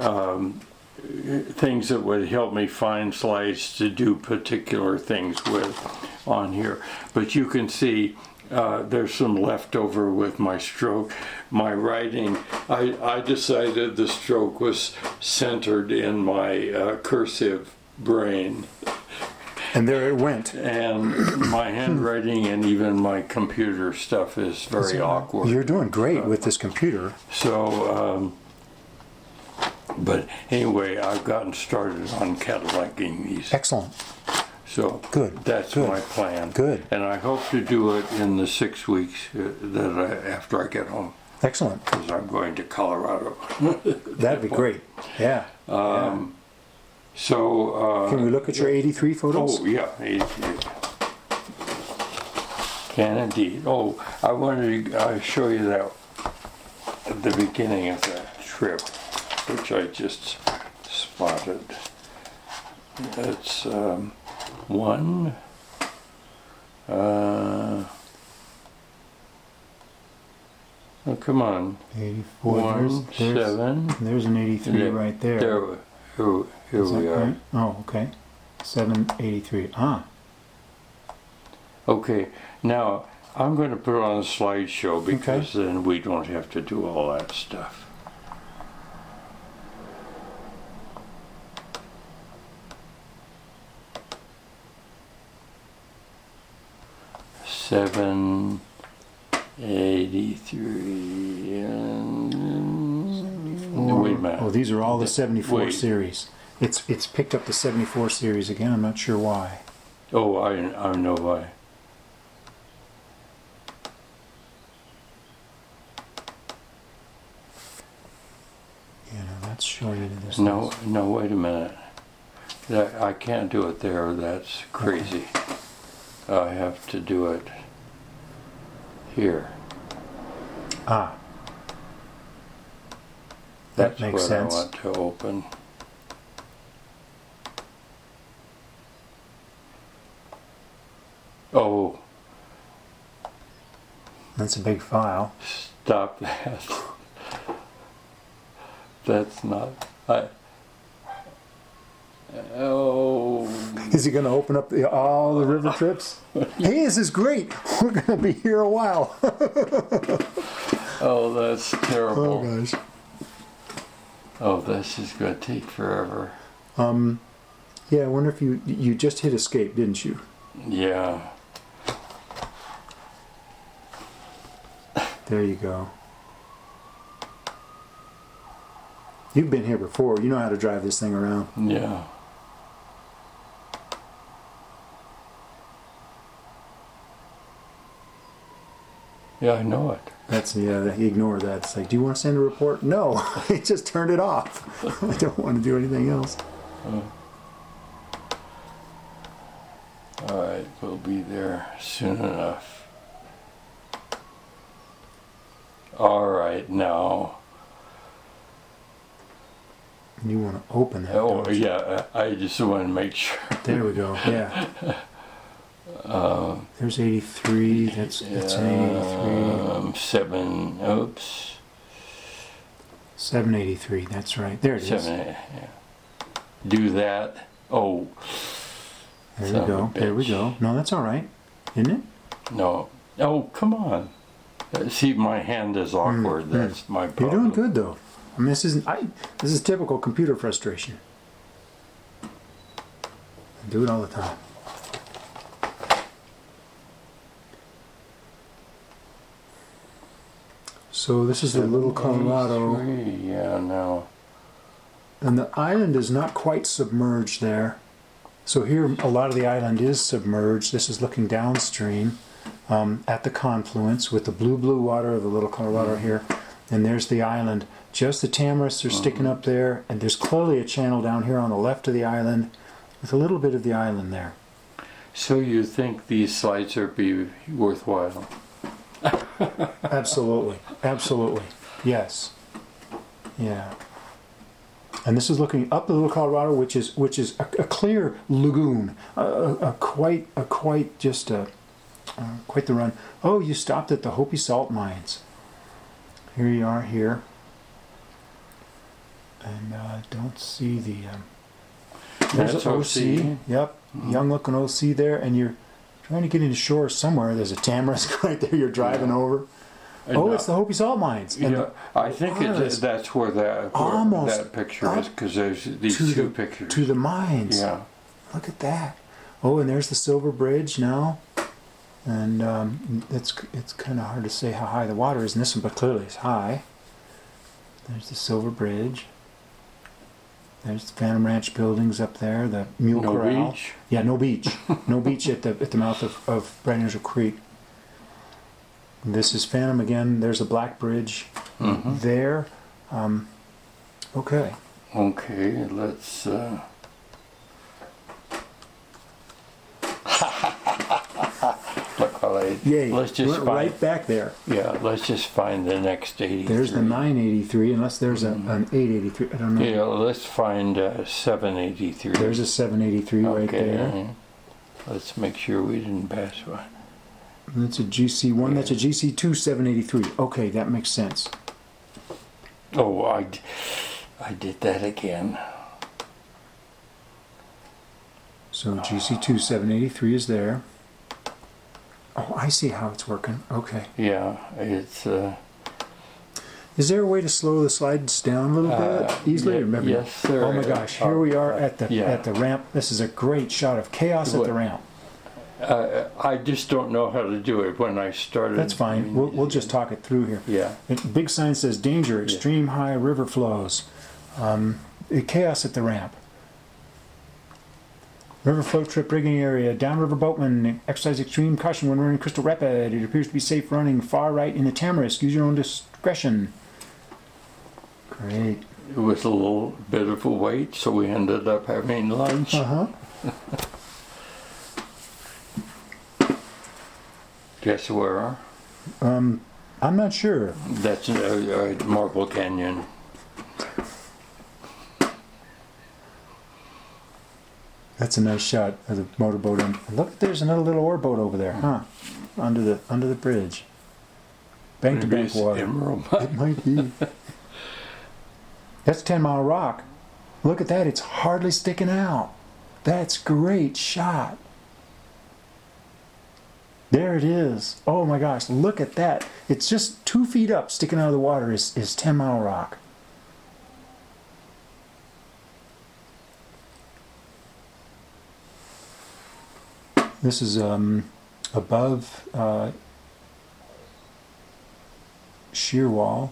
things that would help me find slides to do particular things with on here. But you can see there's some leftover with my stroke. My writing, I decided the stroke was centered in my cursive brain. And there it went. And my handwriting and even my computer stuff is very awkward. You're doing great with this computer. So, but anyway, I've gotten started on cataloging these. Excellent. So good. That's my plan. Good. And I hope to do it in the 6 weeks after I get home. Excellent. because I'm going to Colorado. That'd be great. Yeah. So. Can we look at your 83 photos? Oh, yeah, 83. Can indeed. Oh, I wanted to show you that at the beginning of that trip, which I just spotted. It's one. Oh, come on. 84. One, seven. There's an 83 right there. Here Is that we are. right? Oh, okay. 783. Ah. Okay, now I'm going to put it on a slideshow because then we don't have to do all that stuff. Seven 83 and wait a minute. Oh, these are all the 74 Wait. series. It's picked up the 74 series again. I'm not sure why. Oh, I know why. Yeah, no, that's showing you this. No, wait a minute. I can't do it there. That's crazy. I have to do it here. Ah. That That's makes what sense. I want to open. Oh, That's a big file. stop that. That's not. Oh. Is he going to open up all the river trips? Hey, this is great. We're going to be here a while. Oh, that's terrible. Oh, gosh. Oh, this is going to take forever. Yeah, I wonder if you just hit escape, didn't you? Yeah. There you go. You've been here before. You know how to drive this thing around. Yeah. Yeah, I know it. Ignore that. It's like, do you want to send a report? No, I just turned it off. I don't want to do anything else. All right, we'll be there soon enough. All right, now. You want to open that. Oh, don't you? yeah, I just want to make sure. There we go. Yeah. There's 83. That's an 83. 7, oops. 783. That's right. There it is. 7, yeah. Do that. Oh. There Son we go. of a There we bitch. go. No, that's all right. Isn't it? No. Oh, come on. See, my hand is awkward. That's my You're problem. doing good though. I mean, this is typical computer frustration. I do it all the time. So this is the Little Colorado, 83, yeah, no. and the island is not quite submerged there. So here, a lot of the island is submerged. This is looking downstream at the confluence with the blue water of the Little Colorado here. And there's the island. Just the tamarisks are sticking up there. And there's clearly a channel down here on the left of the island with a little bit of the island there. So you think these slides are be worthwhile? Absolutely. Absolutely. Yes. Yeah. And this is looking up the Little Colorado, which is a clear lagoon, quite the run. Oh, you stopped at the Hopi Salt Mines. Here you are here, and don't see the. There's That's an OC. Yep, young looking OC there, and you're trying to get into shore somewhere. There's a tamarisk right there. You're driving over. And, It's the Hopi Salt Mines. And Yeah, I think that's where almost that picture is, up because there's these two pictures. to the mines. Yeah. Look at that. Oh, and there's the Silver Bridge now. And it's kind of hard to say how high the water is in this one, but clearly it's high. There's the Silver Bridge. There's the Phantom Ranch buildings up there, the Mule No Corral. beach? Yeah, no beach. No beach at the mouth of Bright Angel Creek. This is Phantom again. There's a black bridge there. Okay. Okay, let's. Look how they. Yay. Let's just We're find. right back there. Yeah, let's just find the next 83. There's the 983, unless there's an 883. I don't know. Yeah, let's find 783. There's a 783 right there. Let's make sure we didn't pass one. That's a GC1. That's a GC2 783. Okay, that makes sense. Oh, I did that again. So GC2 783 is there. Oh, I see how it's working. Okay. Yeah, it's. Is there a way to slow the slides down a little bit easily? Yeah, Remember? yes, there Oh my is. gosh! Here we are at the ramp. This is a great shot of chaos at the ramp. I just don't know how to do it when I started. That's fine. We'll just talk it through here. Yeah. Big sign says danger, extreme high river flows. Chaos at the ramp. River flow trip rigging area. Downriver boatman. Exercise extreme caution when running Crystal Rapid. It appears to be safe running far right in the Tamarisk. Use your own discretion. Great. It was a little bit of a wait, so we ended up having lunch. Guess where? I'm not sure. That's Marble Canyon. That's a nice shot of the motorboat. And look, there's another little oarboat over there, huh? Under the bridge. Bank to bank water. Emerald. It might be. That's 10 Mile Rock. Look at that. It's hardly sticking out. That's great shot. There it is. Oh my gosh, look at that. It's just 2 feet up sticking out of the water is 10 Mile Rock. This is above shear wall.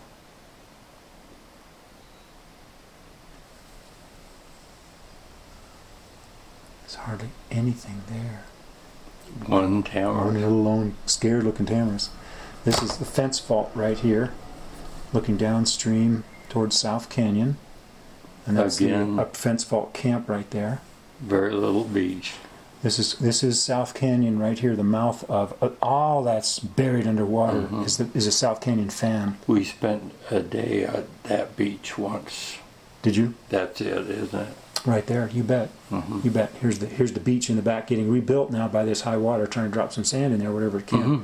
There's hardly anything there. One tower. One little lone, scared looking Tamarisk. This is the fence fault right here, looking downstream towards South Canyon. And that's Again. the fence fault camp right there. Very little beach. This is South Canyon right here, the mouth of all that's buried underwater is a South Canyon fan. We spent a day at that beach once. Did you? That's it, isn't it? Right there, you bet. You bet. Here's the beach in the back getting rebuilt now by this high water, trying to drop some sand in there, whatever it can.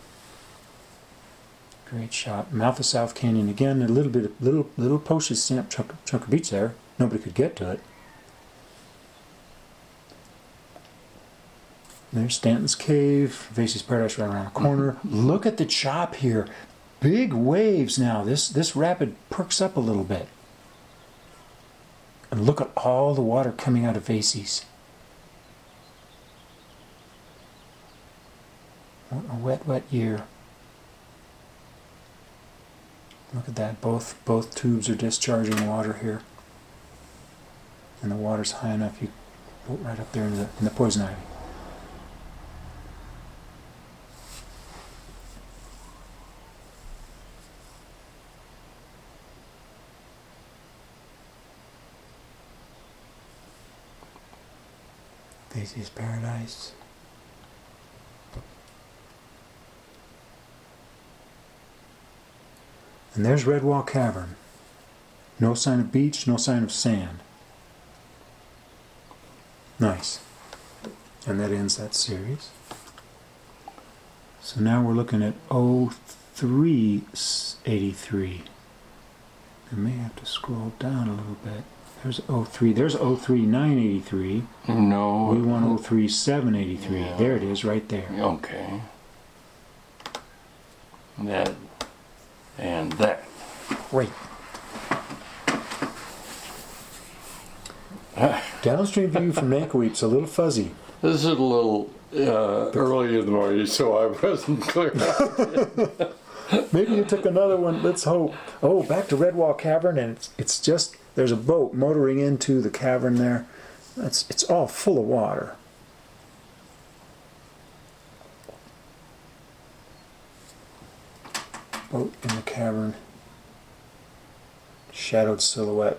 Great shot. Mouth of South Canyon again. A little bit of little postage stamp chunk of beach there. Nobody could get to it. There's Stanton's Cave, Vasey's Paradise right around the corner. Look at the chop here. Big waves now. This rapid perks up a little bit. And look at all the water coming out of Vasey's. What a wet year. Look at that. Both tubes are discharging water here. And the water's high enough you go right up there in the poison ivy. Vasey's Paradise. And there's Redwall Cavern. No sign of beach, no sign of sand. Nice. And that ends that series. So now we're looking at 0383. I may have to scroll down a little bit. There's 03. There's 03983. No. We want 03783. Yeah. There it is, right there. Okay. That and that. Great. Downstream view from Nankoweap's a little fuzzy. This is a little early in the morning, so I wasn't clear. Maybe you took another one. Let's hope. Oh, back to Redwall Cavern, and it's just there's a boat motoring into the cavern there. It's all full of water. Boat in the cavern. Shadowed silhouette.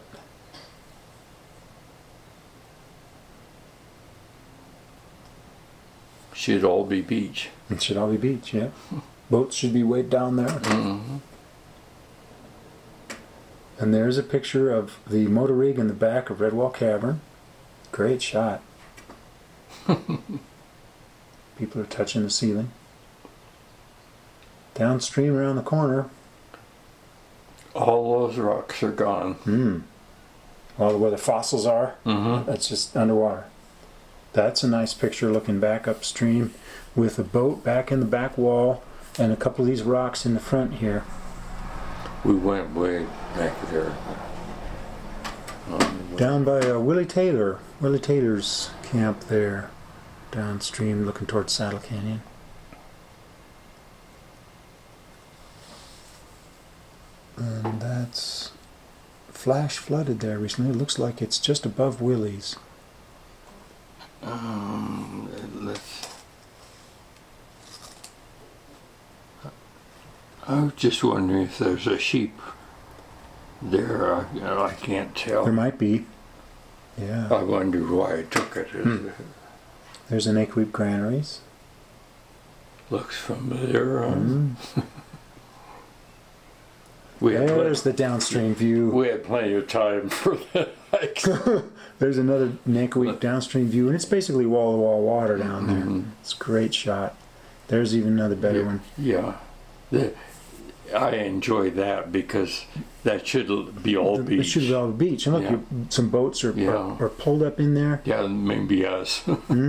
Should all be beach. It should all be beach, yeah. Boats should be way down there. Mm-hmm. And there's a picture of the motor rig in the back of Redwall Cavern. Great shot. People are touching the ceiling. Downstream around the corner. All those rocks are gone. Well, where the fossils are, that's just underwater. That's a nice picture looking back upstream with a boat back in the back wall and a couple of these rocks in the front here. We went way back there. Down by Willie Taylor's camp there, downstream looking towards Saddle Canyon. And that's flash flooded there recently. It looks like it's just above Willie's. I was just wondering if there's a sheep there. I can't tell. There might be. Yeah. I wondered why I took it. There's an Akeweep Granaries. Looks familiar. There's the downstream view. We had plenty of time for that. There's another Nakeweep downstream view, and it's basically wall-to-wall water down there. It's a great shot. There's even another better one. Yeah. I enjoy that because that should be all beach. It should be all beach. And look, some boats are pulled up in there. Yeah, maybe us.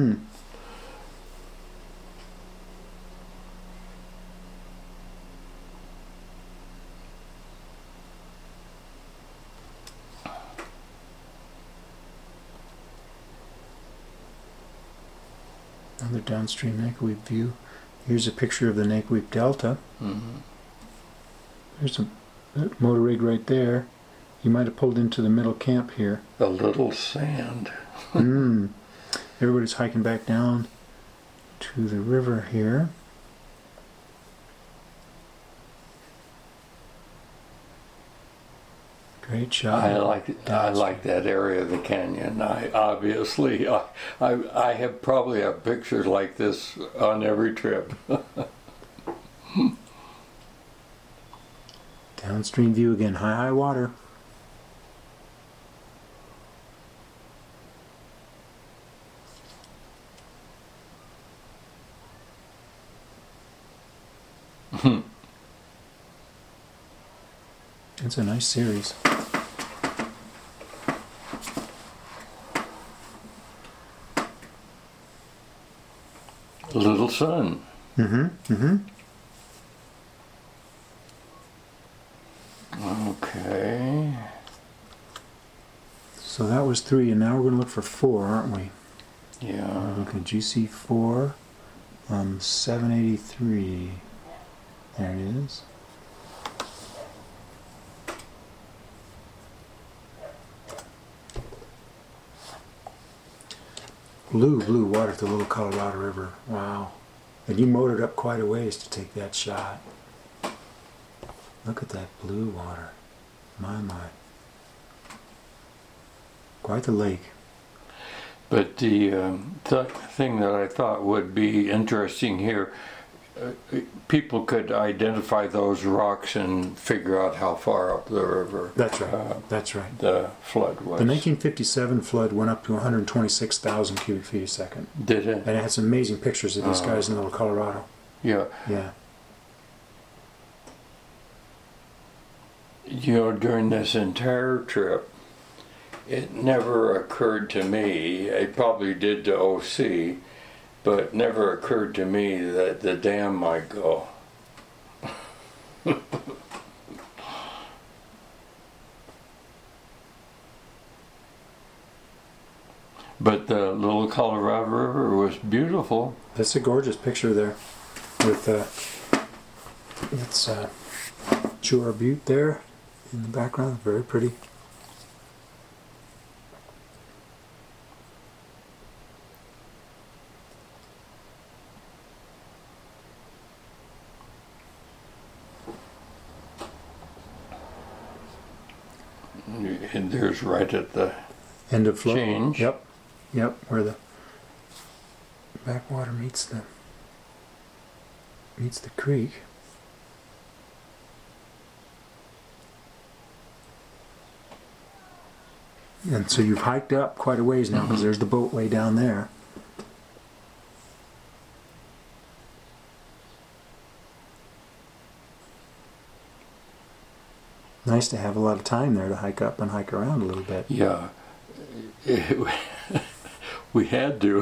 Another downstream Nakeweep view. Here's a picture of the Nakeweep Delta. There's a motor rig right there. You might have pulled into the middle camp here. A little sand. Everybody's hiking back down to the river here. Great shot. I like that area of the canyon. I have probably have pictures like this on every trip. Downstream view again, high water. It's a nice series. Little Sun. Okay. So that was 3, and now we're going to look for 4, aren't we? Yeah. We're looking at GC4, 783. There it is. Blue water at the Little Colorado River. Wow. And you motored up quite a ways to take that shot. Look at that blue water. My. Quite the lake. But the thing that I thought would be interesting here, people could identify those rocks and figure out how far up the river. That's right. That's right. The flood was. The 1957 flood went up to 126,000 cubic feet a second. Did it? And it had some amazing pictures of these guys in Little Colorado. Yeah. Yeah. You know, during this entire trip, it never occurred to me, it probably did to OC, but never occurred to me that the dam might go. But the Little Colorado River was beautiful. That's a gorgeous picture there. With it's Chua Butte there in the background. Very pretty. And there's right at the End of flow. change. Yep. Yep. Where the backwater meets the creek. And so you've hiked up quite a ways now because there's the boat way down there. Nice to have a lot of time there to hike up and hike around a little bit. Yeah. We had to.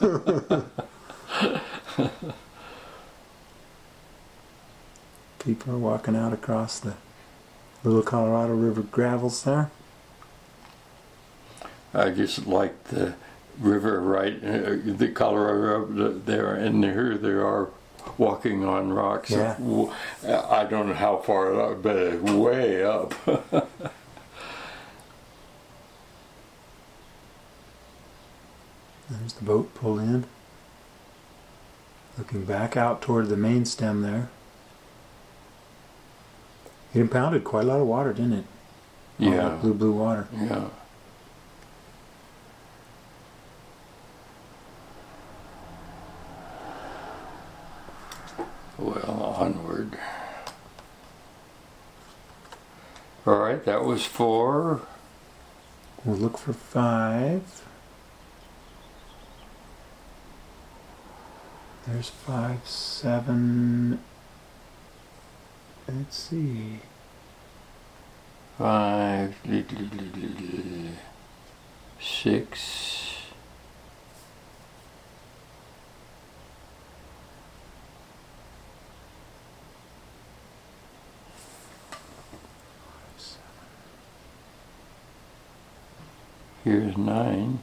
People are walking out across the little Colorado River gravels there. I just like the river right, the Colorado River there, and here they are walking on rocks. Yeah. I don't know how far up, but it's way up. There's the boat pulled in. Looking back out toward the main stem there. It impounded quite a lot of water, didn't it? All Yeah. that blue water. Yeah. Well, onward. All right, that was 4. We'll look for 5. There's 5, 7. Let's see. 5, 6. Here's 9.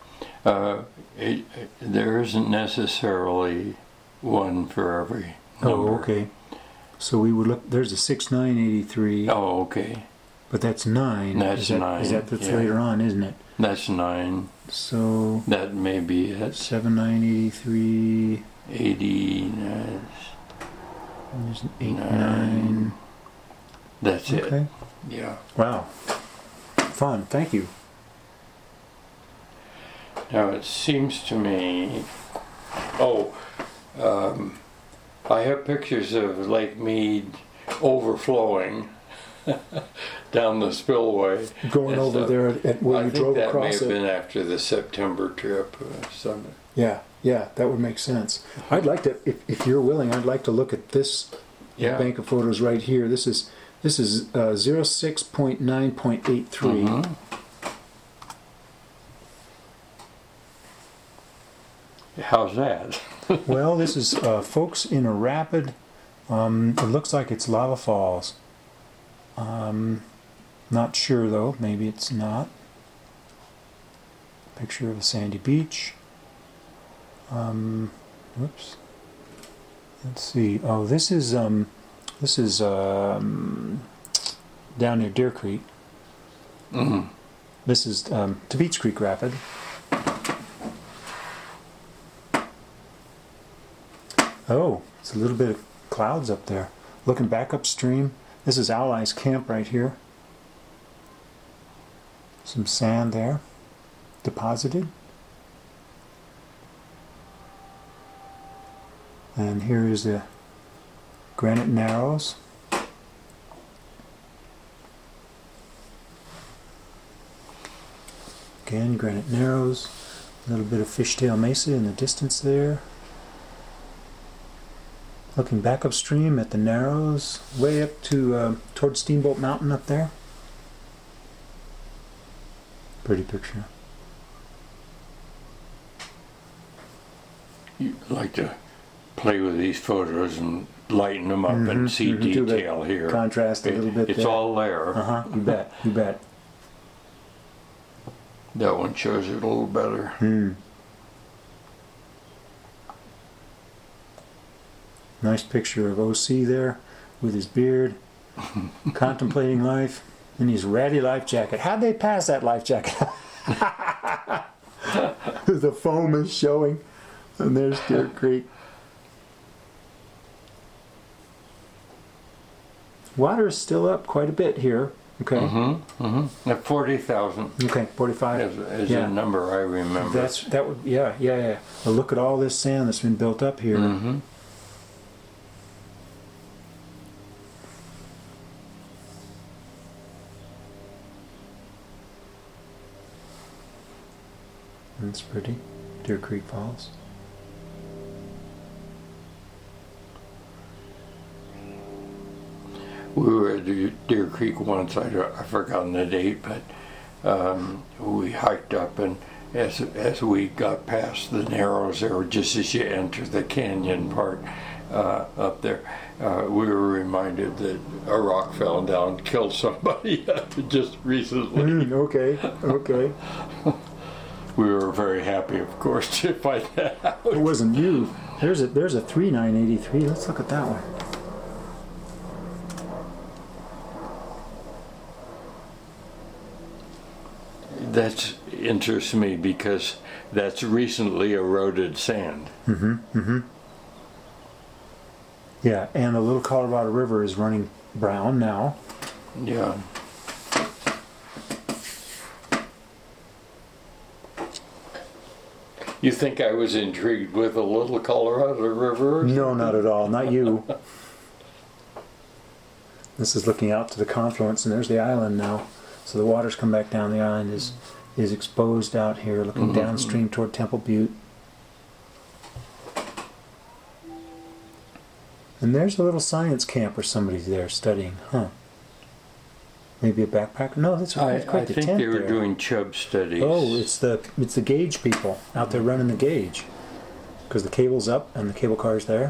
There isn't necessarily one for every number. Oh, okay. So we would look. There's a 6983, Oh, okay. but that's 9. That's is that, 9, Is that's yeah. later on, isn't it? That's 9. So That may be it. 7983. 80. There's an 8, 9. 9. That's it. Okay. Yeah. Wow. Fun. Thank you. Now it seems to me. I have pictures of Lake Mead overflowing down the spillway. Going and over stuff. there at where I you think drove that may across have it. been after the September trip. Summit. Yeah, that would make sense. I'd like to, if you're willing, I'd like to look at this Yeah. bank of photos right here. This is 06.9.83. Mhm. How's that? Well, this is folks in a rapid. It looks like it's lava falls. Not sure though. Maybe it's not. Picture of a sandy beach. Whoops. Let's see. Oh, this is down near Deer Creek. Mhm. This is to Beach Creek Rapid. Oh, it's a little bit of clouds up there. Looking back upstream, this is Allies Camp right here. Some sand there, deposited. And here is the Granite Narrows. Again, Granite Narrows. A little bit of Fishtail Mesa in the distance there. Looking back upstream at the Narrows, way up to towards Steamboat Mountain up there. Pretty picture. You like to play with these photos and lighten them up and see Do the detail here. contrast a little bit It's there. all there. You bet, you bet. That one shows it a little better. Nice picture of OC there with his beard, contemplating life in his ratty life jacket. How'd they pass that life jacket? The foam is showing, and there's Deer Creek. Water is still up quite a bit here. Okay. At 40,000 Okay, 45. is a number I remember. That would yeah. Well, look at all this sand that's been built up here. Mm-hmm. That's pretty. Deer Creek Falls. We were at Deer Creek once. I've forgotten the date, but we hiked up, and as we got past the Narrows there, just as you enter the canyon part up there, we were reminded that a rock fell down, killed somebody just recently. Okay. We were very happy, of course, to find that out. It wasn't you. There's a 3983. Let's look at that one. That interests me because that's recently eroded sand. Yeah, and the Little Colorado River is running brown now. Yeah. You think I was intrigued with the Little Colorado River? No, not at all. Not you. This is looking out to the confluence, and there's the island now. So the water's come back down. The island is exposed out here, looking downstream toward Temple Butte. And there's a little science camp where somebody's there studying, huh? Maybe a backpacker? No, that's quite I the think tent they were there. doing chub studies. Oh, it's the gauge people out there running the gauge, because the cable's up and the cable car's there.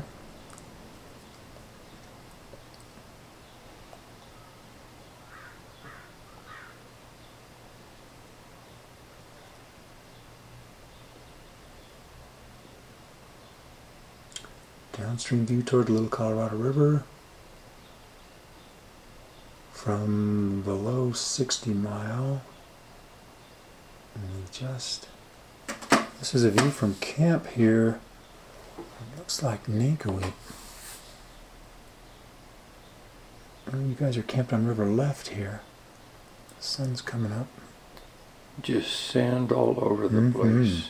Downstream view toward the Little Colorado River from below 60 Mile. This is a view from camp here. It looks like Nankoweap. Oh, you guys are camped on River Left here. The sun's coming up. Just sand all over the place.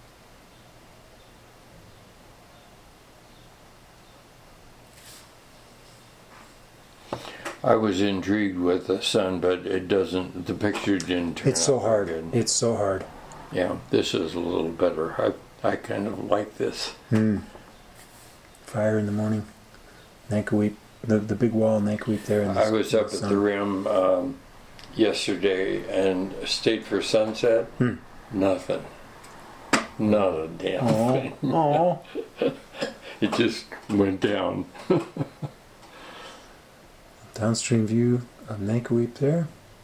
I was intrigued with the sun, but the picture didn't turn out It's so hard. good. It's so hard. Yeah, this is a little better. I kind of like this. Fire in the morning. Nankoweap, the big wall of Nankoweap there. In the, I was up at the rim yesterday and stayed for sunset. Nothing. Not a damn thing. Oh. It just went down. Downstream view of Nankoweap there.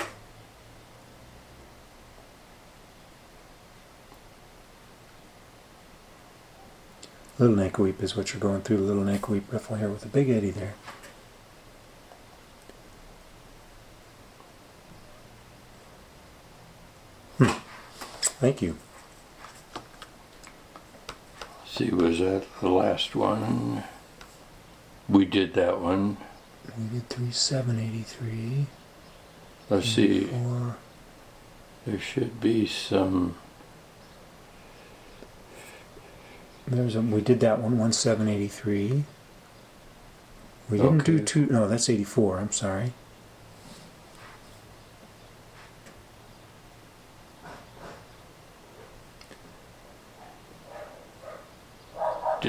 Little Nankoweap is what you're going through, the Little Nankoweap riffle here with a big eddy there. Thank you. See, was that the last one? We did that one. We did 3783. Let's see. 4. There should be some. We did that one, 1783. We didn't do two. No, that's 84. I'm sorry. Did,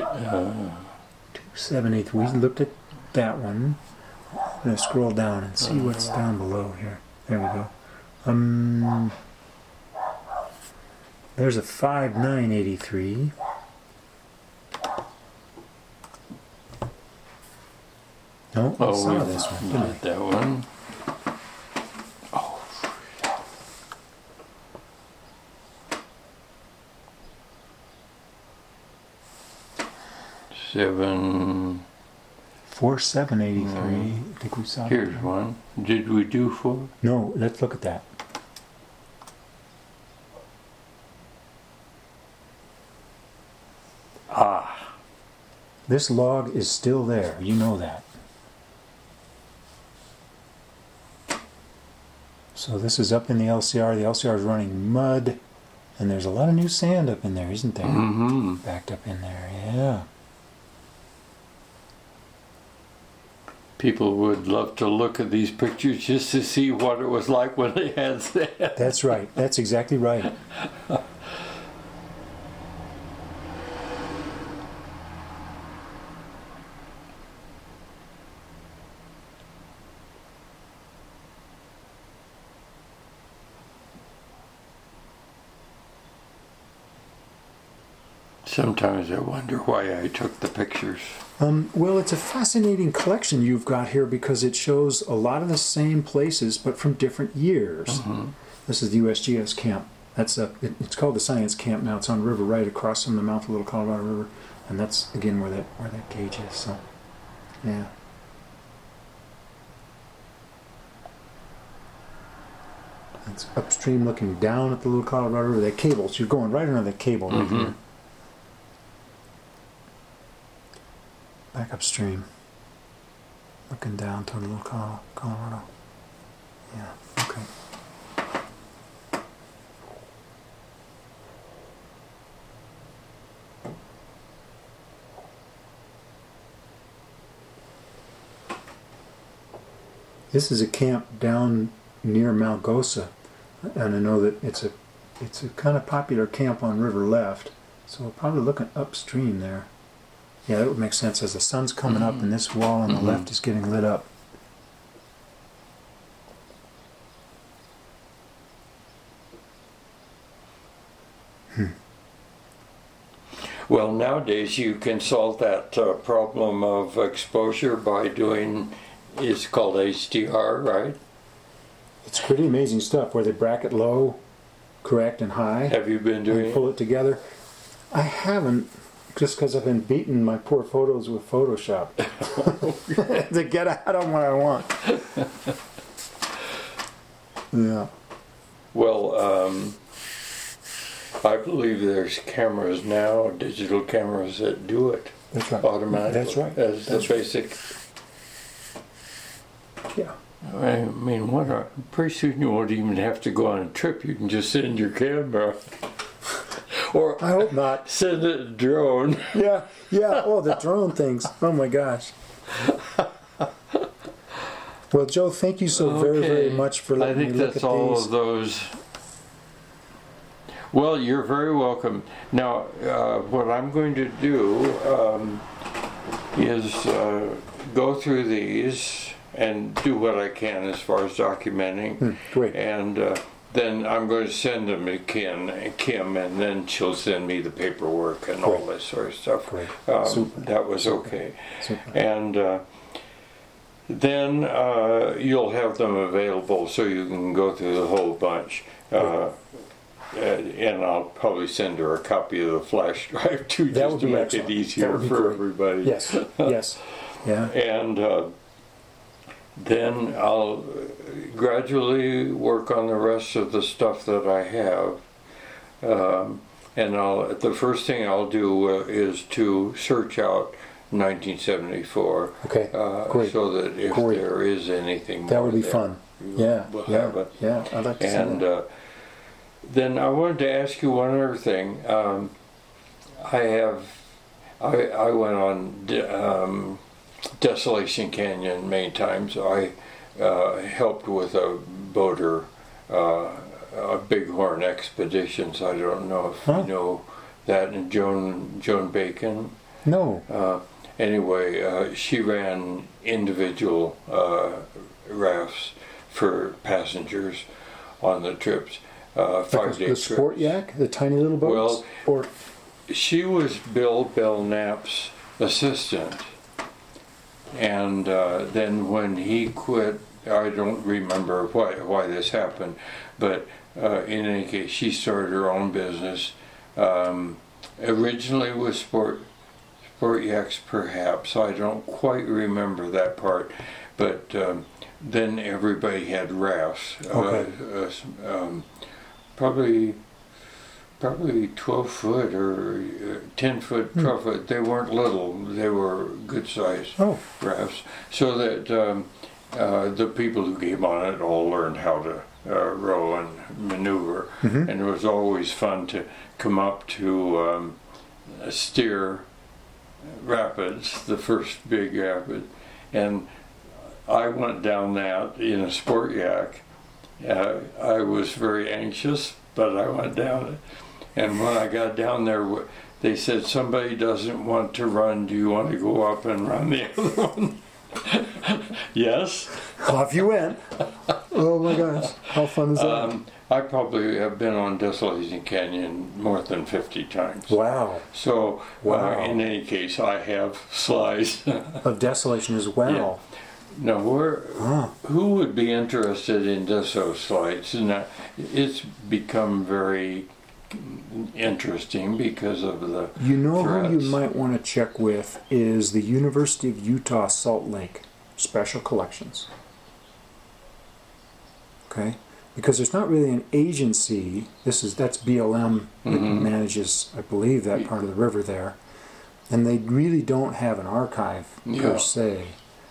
278. We looked at that one. I'm gonna scroll down and see what's down below here. There we go. There's a 5983. No, I saw this one. Didn't I? Did that one. Oh. 7. 4783. I think we saw. Here's that. one. Did we do 4? No, let's look at that. Ah. This log is still there. You know that. So this is up in the LCR. The LCR is running mud, and there's a lot of new sand up in there, isn't there? Mm-hmm. Backed up in there, yeah. People would love to look at these pictures just to see what it was like when they had sand. That's right. That's exactly right. Sometimes I wonder why I took the pictures. Well, it's a fascinating collection you've got here because it shows a lot of the same places, but from different years. Mm-hmm. This is the USGS camp. It's called the Science Camp now. It's on River right across from the mouth of the Little Colorado River, and that's again where that gauge is. So, yeah. It's upstream, looking down at the Little Colorado River. That cable. So you're going right under that cable right Mm-hmm. here. Back upstream, looking down toward the Little Colorado. Yeah, okay. This is a camp down near Malgosa, and I know that it's a kind of popular camp on River Left, so we're probably looking upstream there. Yeah, that would make sense as the sun's coming up and this wall on the left is getting lit up. Well, nowadays you can solve that problem of exposure by doing, it's called HDR, right? It's pretty amazing stuff where they bracket low, correct, and high. Have you been doing and pull it together. I haven't, just because I've been beating my poor photos with Photoshop to get out of what I want. Yeah. Well, I believe there's cameras now, digital cameras that do it That's right. automatically. That's right. As That's the basic. Yeah. I mean, pretty soon you won't even have to go on a trip. You can just send your camera. Or I hope not. send a drone. Yeah. Oh, the drone things. Oh my gosh. Well, Joe, thank you so very, very much for letting me look at I think these. that's all of those. Well, you're very welcome. Now, what I'm going to do is go through these and do what I can as far as documenting. Great. And then I'm going to send them to Kim, and then she'll send me the paperwork and all this sort of stuff. Great. That was okay. Super. And then you'll have them available so you can go through the whole bunch. And I'll probably send her a copy of the flash drive too, That just would to be make excellent. it easier That would be for great. everybody. Yes. Yes. Yeah. And then I'll gradually work on the rest of the stuff that I have. And the first thing I'll do is to search out 1974. Okay. Great. So that if Great. there is anything That more would be there, fun. Yeah. we'll Yeah. have it. Yeah. I'd like to see And that. then I wanted to ask you one other thing. I went on Desolation Canyon many times. I helped with a boater, a Bighorn Expeditions. I don't know if you know that, and Joan Bacon. No. Anyway, she ran individual rafts for passengers on the trips. 5-day The trips. sport yak, the tiny little boats. Well, she was Bill Belknap's assistant, and then when he quit, I don't remember why this happened, but in any case, she started her own business. Originally with sport yaks, perhaps. I don't quite remember that part, but then everybody had rafts. Okay. Probably 12 foot or 10 foot, 12 foot. They weren't little. They were good sized rafts. So that the people who came on it all learned how to row and maneuver, and it was always fun to come up to Steer Rapids, the first big rapid, and I went down that in a sport yak. I was very anxious, but I went down it, and when I got down there, they said, somebody doesn't want to run, do you want to go up and run the other one? Yes. Off you went. Oh my gosh, how fun is that? I probably have been on Desolation Canyon more than 50 times. Wow. So, Wow. In any case, I have slides. Of Desolation as well. Now, who would be interested in Deso slides? And it's become very interesting because of the You know threats. who you might want to check with is the University of Utah Salt Lake Special Collections. Okay? Because there's not really an agency. That's BLM that manages, I believe, that part of the river there. And they really don't have an archive per se.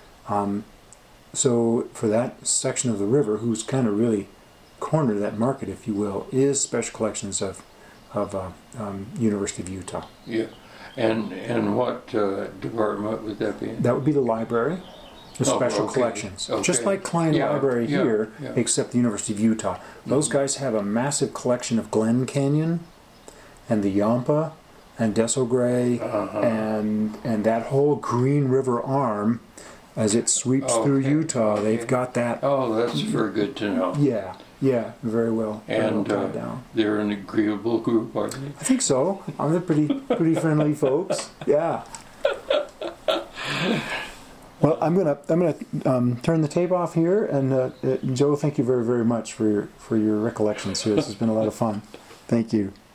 So for that section of the river, who's kind of really cornered that market, if you will, is Special Collections of University of Utah. Yeah. And what department would that be in? That would be the library, the Special okay. Collections. Okay. Just like Klein Yeah, Library yeah, here, yeah. except the University of Utah. Those guys have a massive collection of Glen Canyon and the Yampa and Deso Gray and that whole Green River arm as it sweeps through Okay, Utah. They've okay. got that. Oh, that's very good to know. Yeah, very well And tied down. they're an agreeable group, aren't they? I think so. They're pretty friendly folks. Yeah. Well, I'm gonna turn the tape off here, and Joe, thank you very, very much for your recollections here. This has been a lot of fun. Thank you.